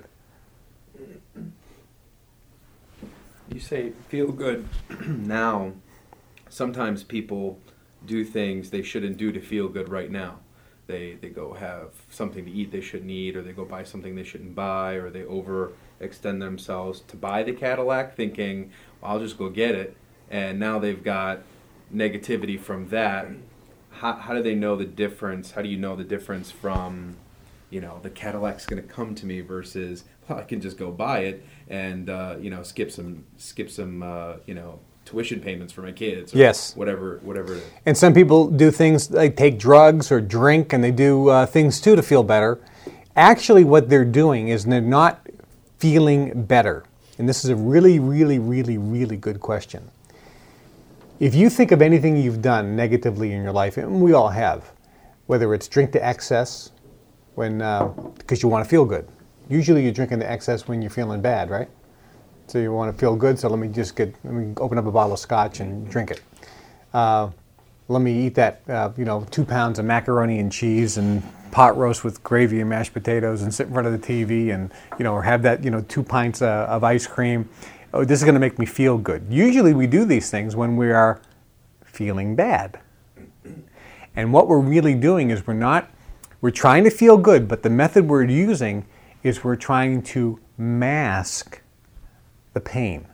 You say feel good now. Sometimes people do things they shouldn't do to feel good right now. They go have something to eat they shouldn't eat, or they go buy something they shouldn't buy, or they extend themselves to buy the Cadillac thinking, I'll just go get it, and now they've got negativity from that. How do they know the difference? How do you know the difference from, the Cadillac's going to come to me versus, well, I can just go buy it and skip some tuition payments for my kids, or Yes. whatever it is. And some people do things, they take drugs or drink, and they do things too to feel better. Actually, what they're doing is they're not feeling better. And this is a really, really, really, really good question. If you think of anything you've done negatively in your life, and we all have, whether it's drink to excess because you want to feel good. Usually you're drinking to excess when you're feeling bad, right? So you want to feel good, so let me open up a bottle of scotch and drink it. Let me eat that 2 pounds of macaroni and cheese and pot roast with gravy and mashed potatoes and sit in front of the TV and or have that 2 pints of ice cream. Oh, this is going to make me feel good. Usually we do these things when we are feeling bad. And what we're really doing is we're trying to feel good, but the method we're using is we're trying to mask the pain.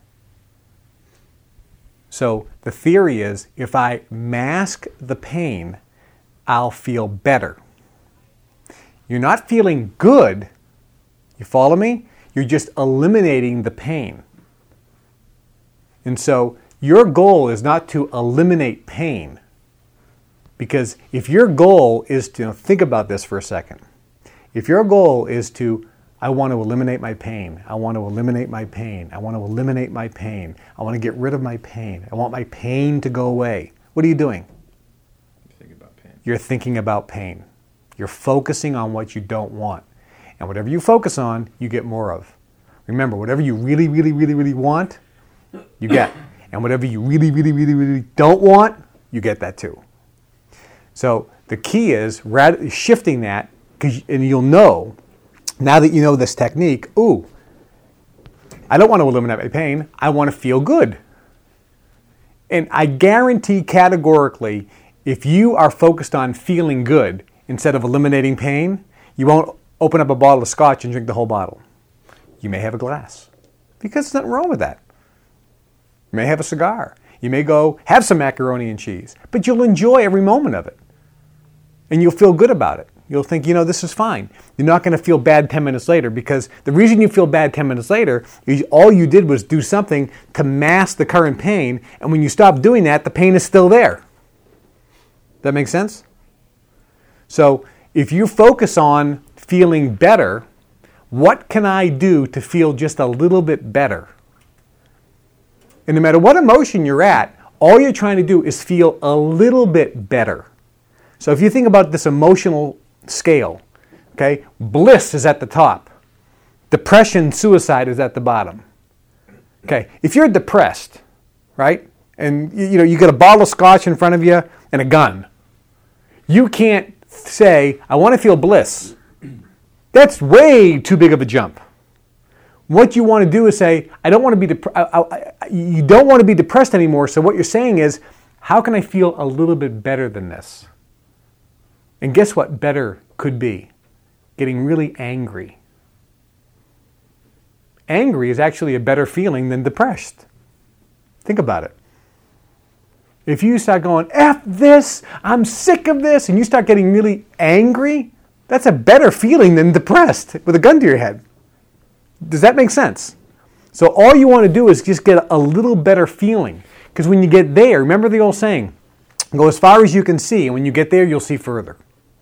So the theory is if I mask the pain, I'll feel better. You're not feeling good. You follow me? You're just eliminating the pain. And so your goal is not to eliminate pain. Because if your goal is to, think about this for a second. If your goal is to, I want to eliminate my pain, I want to eliminate my pain, I want to eliminate my pain, I want to get rid of my pain, I want my pain to go away, what are you doing? Think about pain. You're thinking about pain. You're focusing on what you don't want. And whatever you focus on, you get more of. Remember, whatever you really, really, really, really want, you get. And whatever you really, really, really, really don't want, you get that too. So the key is shifting that, and you'll know, now that you know this technique, I don't want to eliminate my pain, I want to feel good. And I guarantee categorically, if you are focused on feeling good instead of eliminating pain, you won't open up a bottle of scotch and drink the whole bottle. You may have a glass, because there's nothing wrong with that. You may have a cigar. You may go have some macaroni and cheese, but you'll enjoy every moment of it. And you'll feel good about it. You'll think, this is fine. You're not going to feel bad 10 minutes later, because the reason you feel bad 10 minutes later is all you did was do something to mask the current pain, and when you stop doing that, the pain is still there. That make sense? So if you focus on feeling better, what can I do to feel just a little bit better? And no matter what emotion you're at, all you're trying to do is feel a little bit better. So if you think about this emotional scale, okay, bliss is at the top. Depression, suicide is at the bottom. Okay, if you're depressed, right, and you get a bottle of scotch in front of you and a gun, you can't say, I want to feel bliss. That's way too big of a jump. What you want to do is say, I don't want to be you don't want to be depressed anymore. So what you're saying is, how can I feel a little bit better than this? And guess what better could be? Getting really angry. Angry is actually a better feeling than depressed. Think about it. If you start going, F this, I'm sick of this, and you start getting really angry, that's a better feeling than depressed with a gun to your head. Does that make sense? So all you want to do is just get a little better feeling. Because when you get there, remember the old saying, go as far as you can see, and when you get there, you'll see further.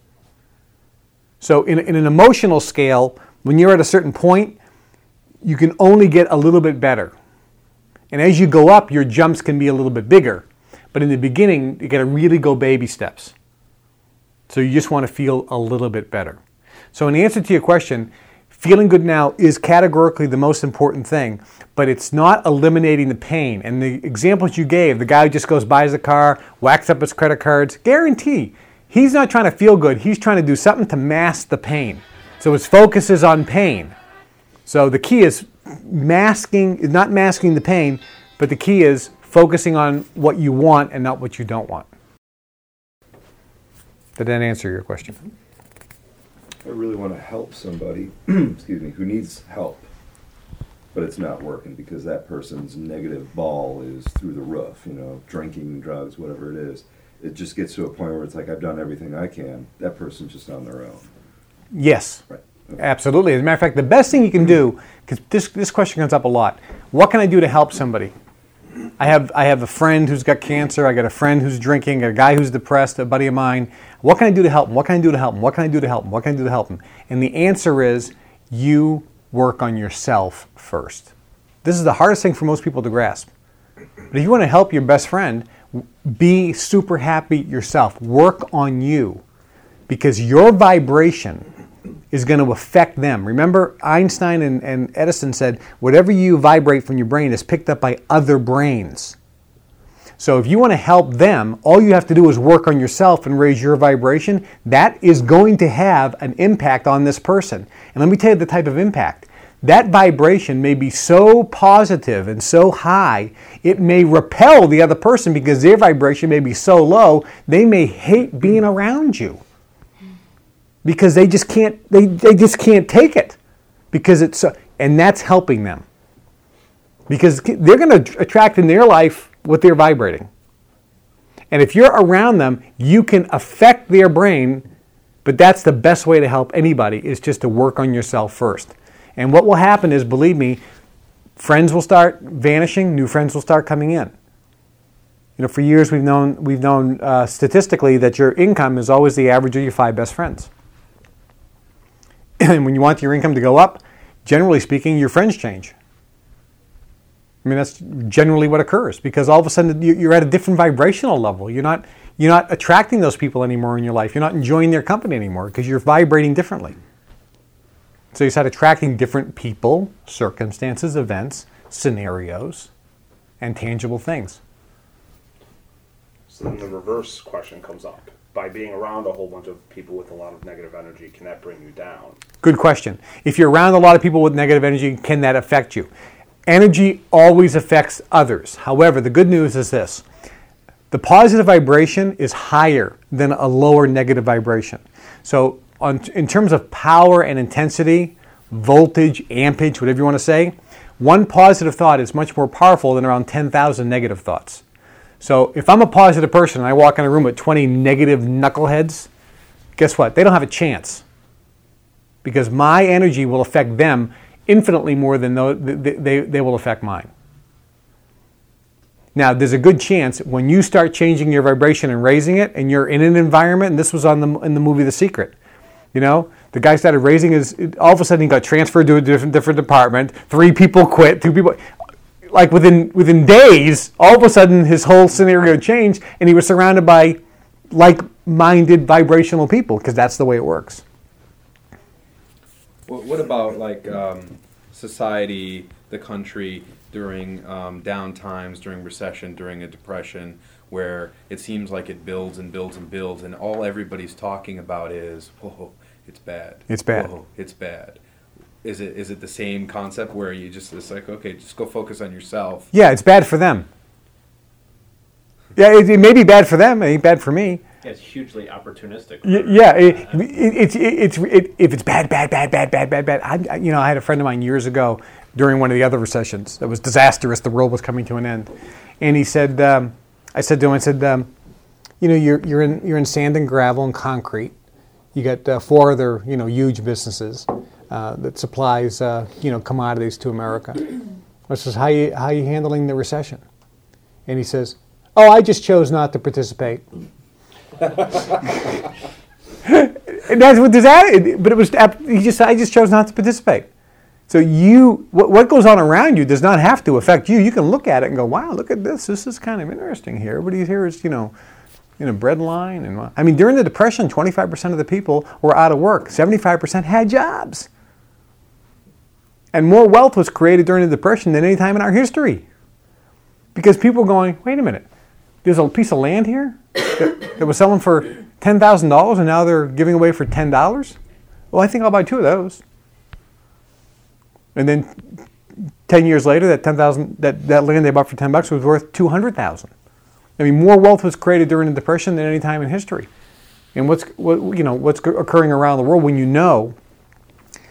So in an emotional scale, when you're at a certain point, you can only get a little bit better. And as you go up, your jumps can be a little bit bigger. But in the beginning, you got to really go baby steps. So you just want to feel a little bit better. So in answer to your question, feeling good now is categorically the most important thing, but it's not eliminating the pain. And the examples you gave, the guy who just goes, buys a car, whacks up his credit cards, guarantee, he's not trying to feel good. He's trying to do something to mask the pain. So his focus is on pain. So the key is not masking the pain, but the key is focusing on what you want and not what you don't want. Did that answer your question? I really want to help somebody, excuse me, who needs help. but it's not working because that person's negative ball is through the roof, drinking, drugs, whatever it is. It just gets to a point where it's like, I've done everything I can. That person's just on their own. Yes. Right. Okay. Absolutely. As a matter of fact, the best thing you can do, because this question comes up a lot, what can I do to help somebody? I have a friend who's got cancer. I got a friend who's drinking. A guy who's depressed. A buddy of mine. What can I do to help him? What can I do to help him? What can I do to help him? What can I do to help him? And the answer is you work on yourself first. This is the hardest thing for most people to grasp. But if you want to help your best friend, be super happy yourself. Work on you, because your vibration is going to affect them. Remember, Einstein and Edison said, whatever you vibrate from your brain is picked up by other brains. So if you want to help them, all you have to do is work on yourself and raise your vibration. That is going to have an impact on this person. And let me tell you the type of impact. That vibration may be so positive and so high, it may repel the other person because their vibration may be so low, they may hate being around you. Because they just can't take it, because it's and that's helping them, because they're going to attract in their life what they're vibrating. And if you're around them, you can affect their brain. But that's the best way to help anybody, is just to work on yourself first. And what will happen is, believe me, friends will start vanishing, new friends will start coming in. For years we've known statistically that your income is always the average of your 5 best friends. And when you want your income to go up, generally speaking, your friends change. I mean, that's generally what occurs, because all of a sudden you're at a different vibrational level. You're not attracting those people anymore in your life. You're not enjoying their company anymore because you're vibrating differently. So you start attracting different people, circumstances, events, scenarios, and tangible things. So then the reverse question comes up. By being around a whole bunch of people with a lot of negative energy, can that bring you down? Good question. If you're around a lot of people with negative energy, can that affect you? Energy always affects others. However, the good news is this. The positive vibration is higher than a lower negative vibration. So in terms of power and intensity, voltage, ampage, whatever you want to say, one positive thought is much more powerful than around 10,000 negative thoughts. So if I'm a positive person and I walk in a room with 20 negative knuckleheads, guess what? They don't have a chance, because my energy will affect them infinitely more than they will affect mine. Now, there's a good chance when you start changing your vibration and raising it, and you're in an environment, and this was in the movie The Secret. The guy started raising all of a sudden he got transferred to a different department. 3 people quit, 2 people... Like within days, all of a sudden his whole scenario changed, and he was surrounded by like-minded vibrational people, because that's the way it works. Well, what about society, the country, during down times, during recession, during a depression, where it seems like it builds and builds and builds, and all everybody's talking about is, whoa, it's bad. It's bad. Whoa, it's bad. Is it the same concept where it's like, okay, just go focus on yourself? Yeah, it's bad for them. Yeah, it may be bad for them. It ain't bad for me. Yeah, it's hugely opportunistic. Yeah, if it's bad. I had a friend of mine years ago during one of the other recessions that was disastrous. The world was coming to an end, and he said, I said to him, you're in sand and gravel and concrete. You got 4 other huge businesses that supplies commodities to America. I says, how you handling the recession? And he says, oh, I just chose not to participate. And that's what but it was. I just chose not to participate. So what goes on around you does not have to affect you. You can look at it and go, wow, look at this. This is kind of interesting here. Everybody here is in a bread line. And I mean, during the Depression, 25% of the people were out of work. 75% had jobs. And more wealth was created during the Depression than any time in our history. Because people were going, wait a minute, there's a piece of land here that was selling for $10,000 and now they're giving away for $10? Well, I think I'll buy 2 of those. And then 10 years later, that $10,000 that land they bought for $10 was worth $200,000. I mean, more wealth was created during the Depression than any time in history. And what's occurring around the world when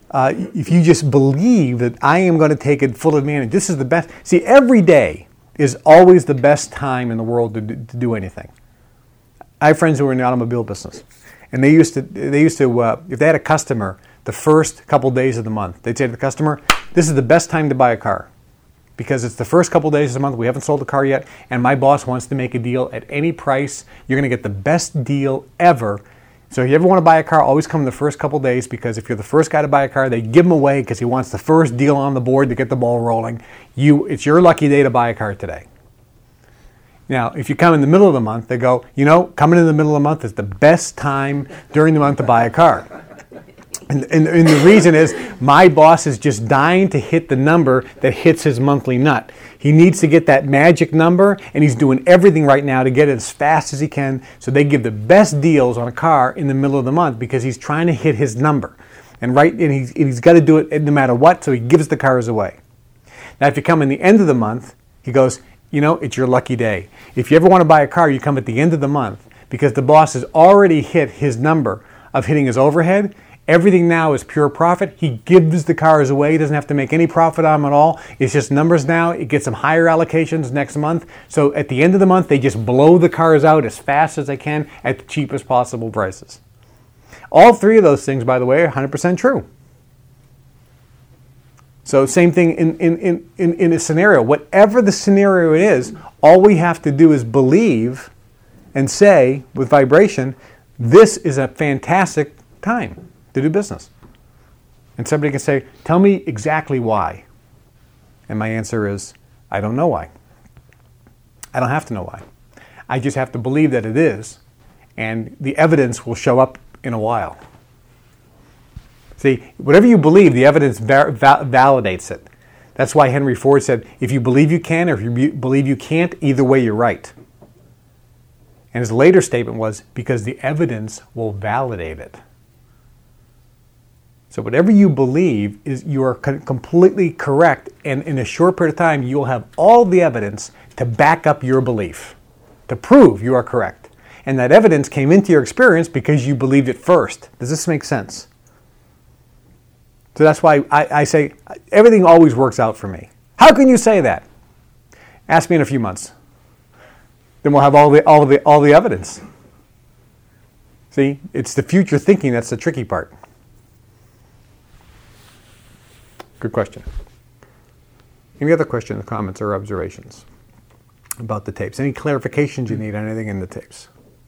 if you just believe that I am going to take it full advantage, this is the best. See, every day is always the best time in the world to do anything. I have friends who are in the automobile business, and they used to if they had a customer the first couple days of the month, they'd say to the customer, "This is the best time to buy a car, because it's the first couple days of the month. We haven't sold the car yet, and my boss wants to make a deal at any price. You're going to get the best deal ever. So if you ever want to buy a car, always come the first couple days, because if you're the first guy to buy a car, they give them away because he wants the first deal on the board to get the ball rolling. It's your lucky day to buy a car today." Now, if you come in the middle of the month, they go, coming in the middle of the month is the best time during the month to buy a car. And the reason is my boss is just dying to hit the number that hits his monthly nut. He needs to get that magic number, and he's doing everything right now to get it as fast as he can, so they give the best deals on a car in the middle of the month because he's trying to hit his number. And he's got to do it no matter what, so he gives the cars away. Now, if you come in the end of the month, he goes, it's your lucky day. If you ever want to buy a car, you come at the end of the month, because the boss has already hit his number of hitting his overhead. Everything now is pure profit. He gives the cars away. He doesn't have to make any profit on them at all. It's just numbers now. It gets some higher allocations next month. So at the end of the month, they just blow the cars out as fast as they can at the cheapest possible prices. All three of those things, by the way, are 100% true. So same thing in a scenario. Whatever the scenario it is, all we have to do is believe and say with vibration, this is a fantastic time to do business. And somebody can say, "Tell me exactly why." And my answer is, I don't know why. I don't have to know why. I just have to believe that it is, and the evidence will show up in a while. See, whatever you believe, the evidence validates it. That's why Henry Ford said, if you believe you can or if you believe you can't, either way you're right. And his later statement was, because the evidence will validate it. So whatever you believe, you are completely correct, and in a short period of time, you'll have all the evidence to back up your belief, to prove you are correct. And that evidence came into your experience because you believed it first. Does this make sense? So that's why I say everything always works out for me. How can you say that? Ask me in a few months. Then we'll have all the evidence. See, it's the future thinking that's the tricky part. Good question. Any other questions, comments, or observations about the tapes? Any clarifications you need on anything in the tapes?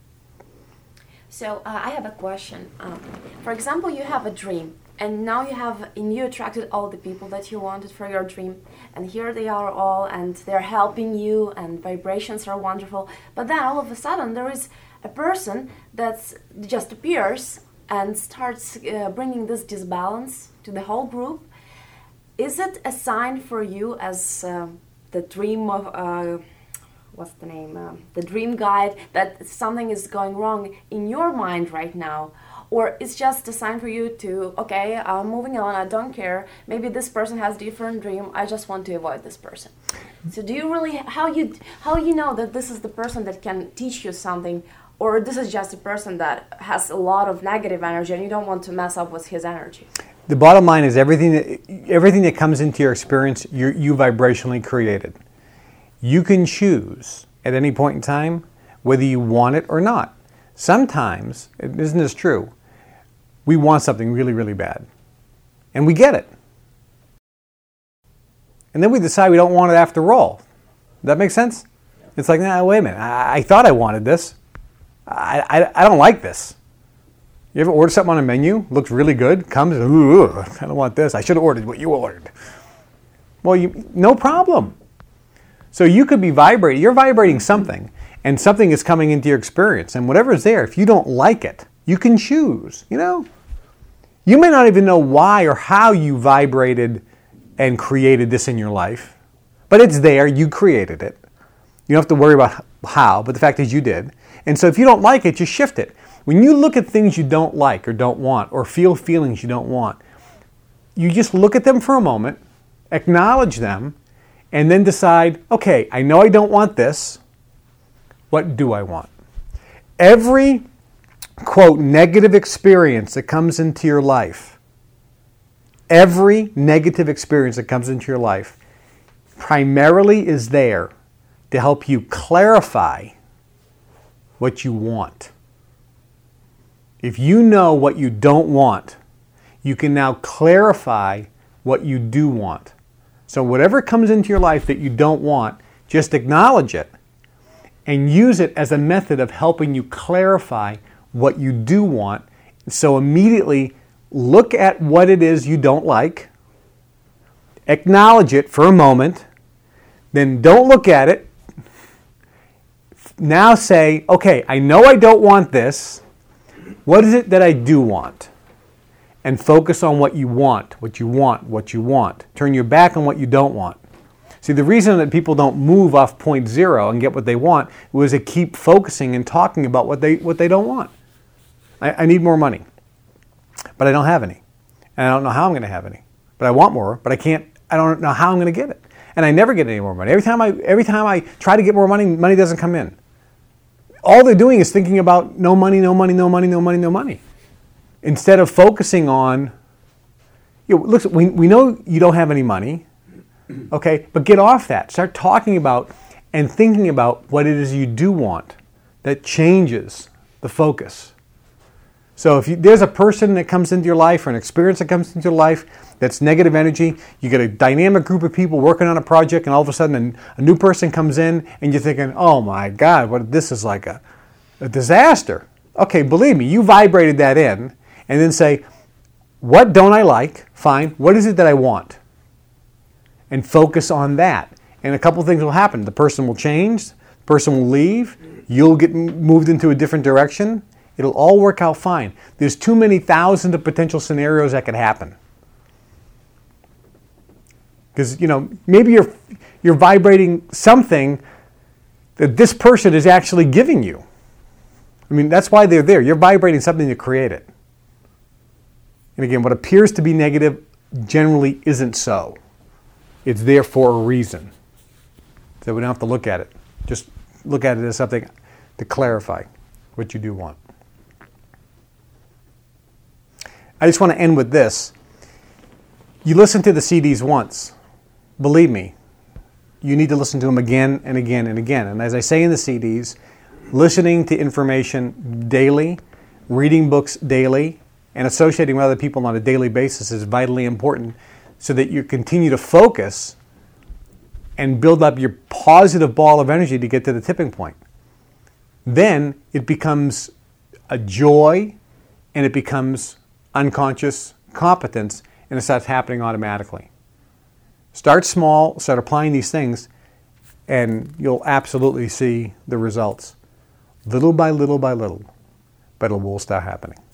So I have a question. For example, you have a dream, and now you attracted all the people that you wanted for your dream, and here they are all, and they're helping you, and vibrations are wonderful. But then all of a sudden, there is a person that just appears and starts bringing this disbalance to the whole group. Is it a sign for you as the dream of, the dream guide, that something is going wrong in your mind right now? Or it's just a sign for you to, okay, I'm moving on, I don't care. Maybe this person has a different dream, I just want to avoid this person. So do you really, how you know that this is the person that can teach you something, or this is just a person that has a lot of negative energy and you don't want to mess up with his energy? The bottom line is everything that comes into your experience, you vibrationally created. You can choose at any point in time whether you want it or not. Sometimes, isn't this true, we want something really, really bad. And we get it. And then we decide we don't want it after all. Does that make sense? It's like, wait a minute, I thought I wanted this. I don't like this. You ever order something on a menu, looks really good, comes, I don't want this. I should have ordered what you ordered. Well, no problem. So you could be vibrating, you're vibrating something, and something is coming into your experience. And whatever is there, if you don't like it, you can choose, You may not even know why or how you vibrated and created this in your life, but it's there, you created it. You don't have to worry about how, but the fact is you did. And so if you don't like it, you shift it. When you look at things you don't like or don't want, or feel feelings you don't want, you just look at them for a moment, acknowledge them, and then decide, okay, I know I don't want this. What do I want? Every, quote, negative experience that comes into your life, Every negative experience that comes into your life primarily is there to help you clarify what you want. If you know what you don't want, you can now clarify what you do want. So whatever comes into your life that you don't want, just acknowledge it and use it as a method of helping you clarify what you do want. So immediately look at what it is you don't like, acknowledge it for a moment, then don't look at it. Now say, okay, I know I don't want this. What is it that I do want? And focus on what you want, what you want, what you want. Turn your back on what you don't want. See, the reason that people don't move off point zero and get what they want was they keep focusing and talking about what they don't want. I need more money, but I don't have any. And I don't know how I'm going to have any. But I want more, but I don't know how I'm going to get it. And I never get any more money. Every time I try to get more money, money doesn't come in. All they're doing is thinking about no money, no money, no money, no money, no money. Instead of focusing on, look, we know you don't have any money, okay, but get off that. Start talking about and thinking about what it is you do want. That changes the focus. So if there's a person that comes into your life or an experience that comes into your life that's negative energy, you get a dynamic group of people working on a project and all of a sudden a new person comes in and you're thinking, oh my God, this is like a disaster. Okay, believe me, you vibrated that in and then say, what don't I like? Fine. What is it that I want? And focus on that. And a couple things will happen. The person will change, the person will leave, you'll get moved into a different direction. It'll all work out fine. There's too many thousands of potential scenarios that could happen. Because, maybe you're vibrating something that this person is actually giving you. I mean, that's why they're there. You're vibrating something to create it. And again, what appears to be negative generally isn't so. It's there for a reason. So we don't have to look at it. Just look at it as something to clarify what you do want. I just want to end with this. You listen to the CDs once. Believe me, you need to listen to them again and again and again. And as I say in the CDs, listening to information daily, reading books daily, and associating with other people on a daily basis is vitally important so that you continue to focus and build up your positive ball of energy to get to the tipping point. Then it becomes a joy and it becomes unconscious competence and it starts happening automatically. Start small, start applying these things, and you'll absolutely see the results. Little by little by little, but it will start happening.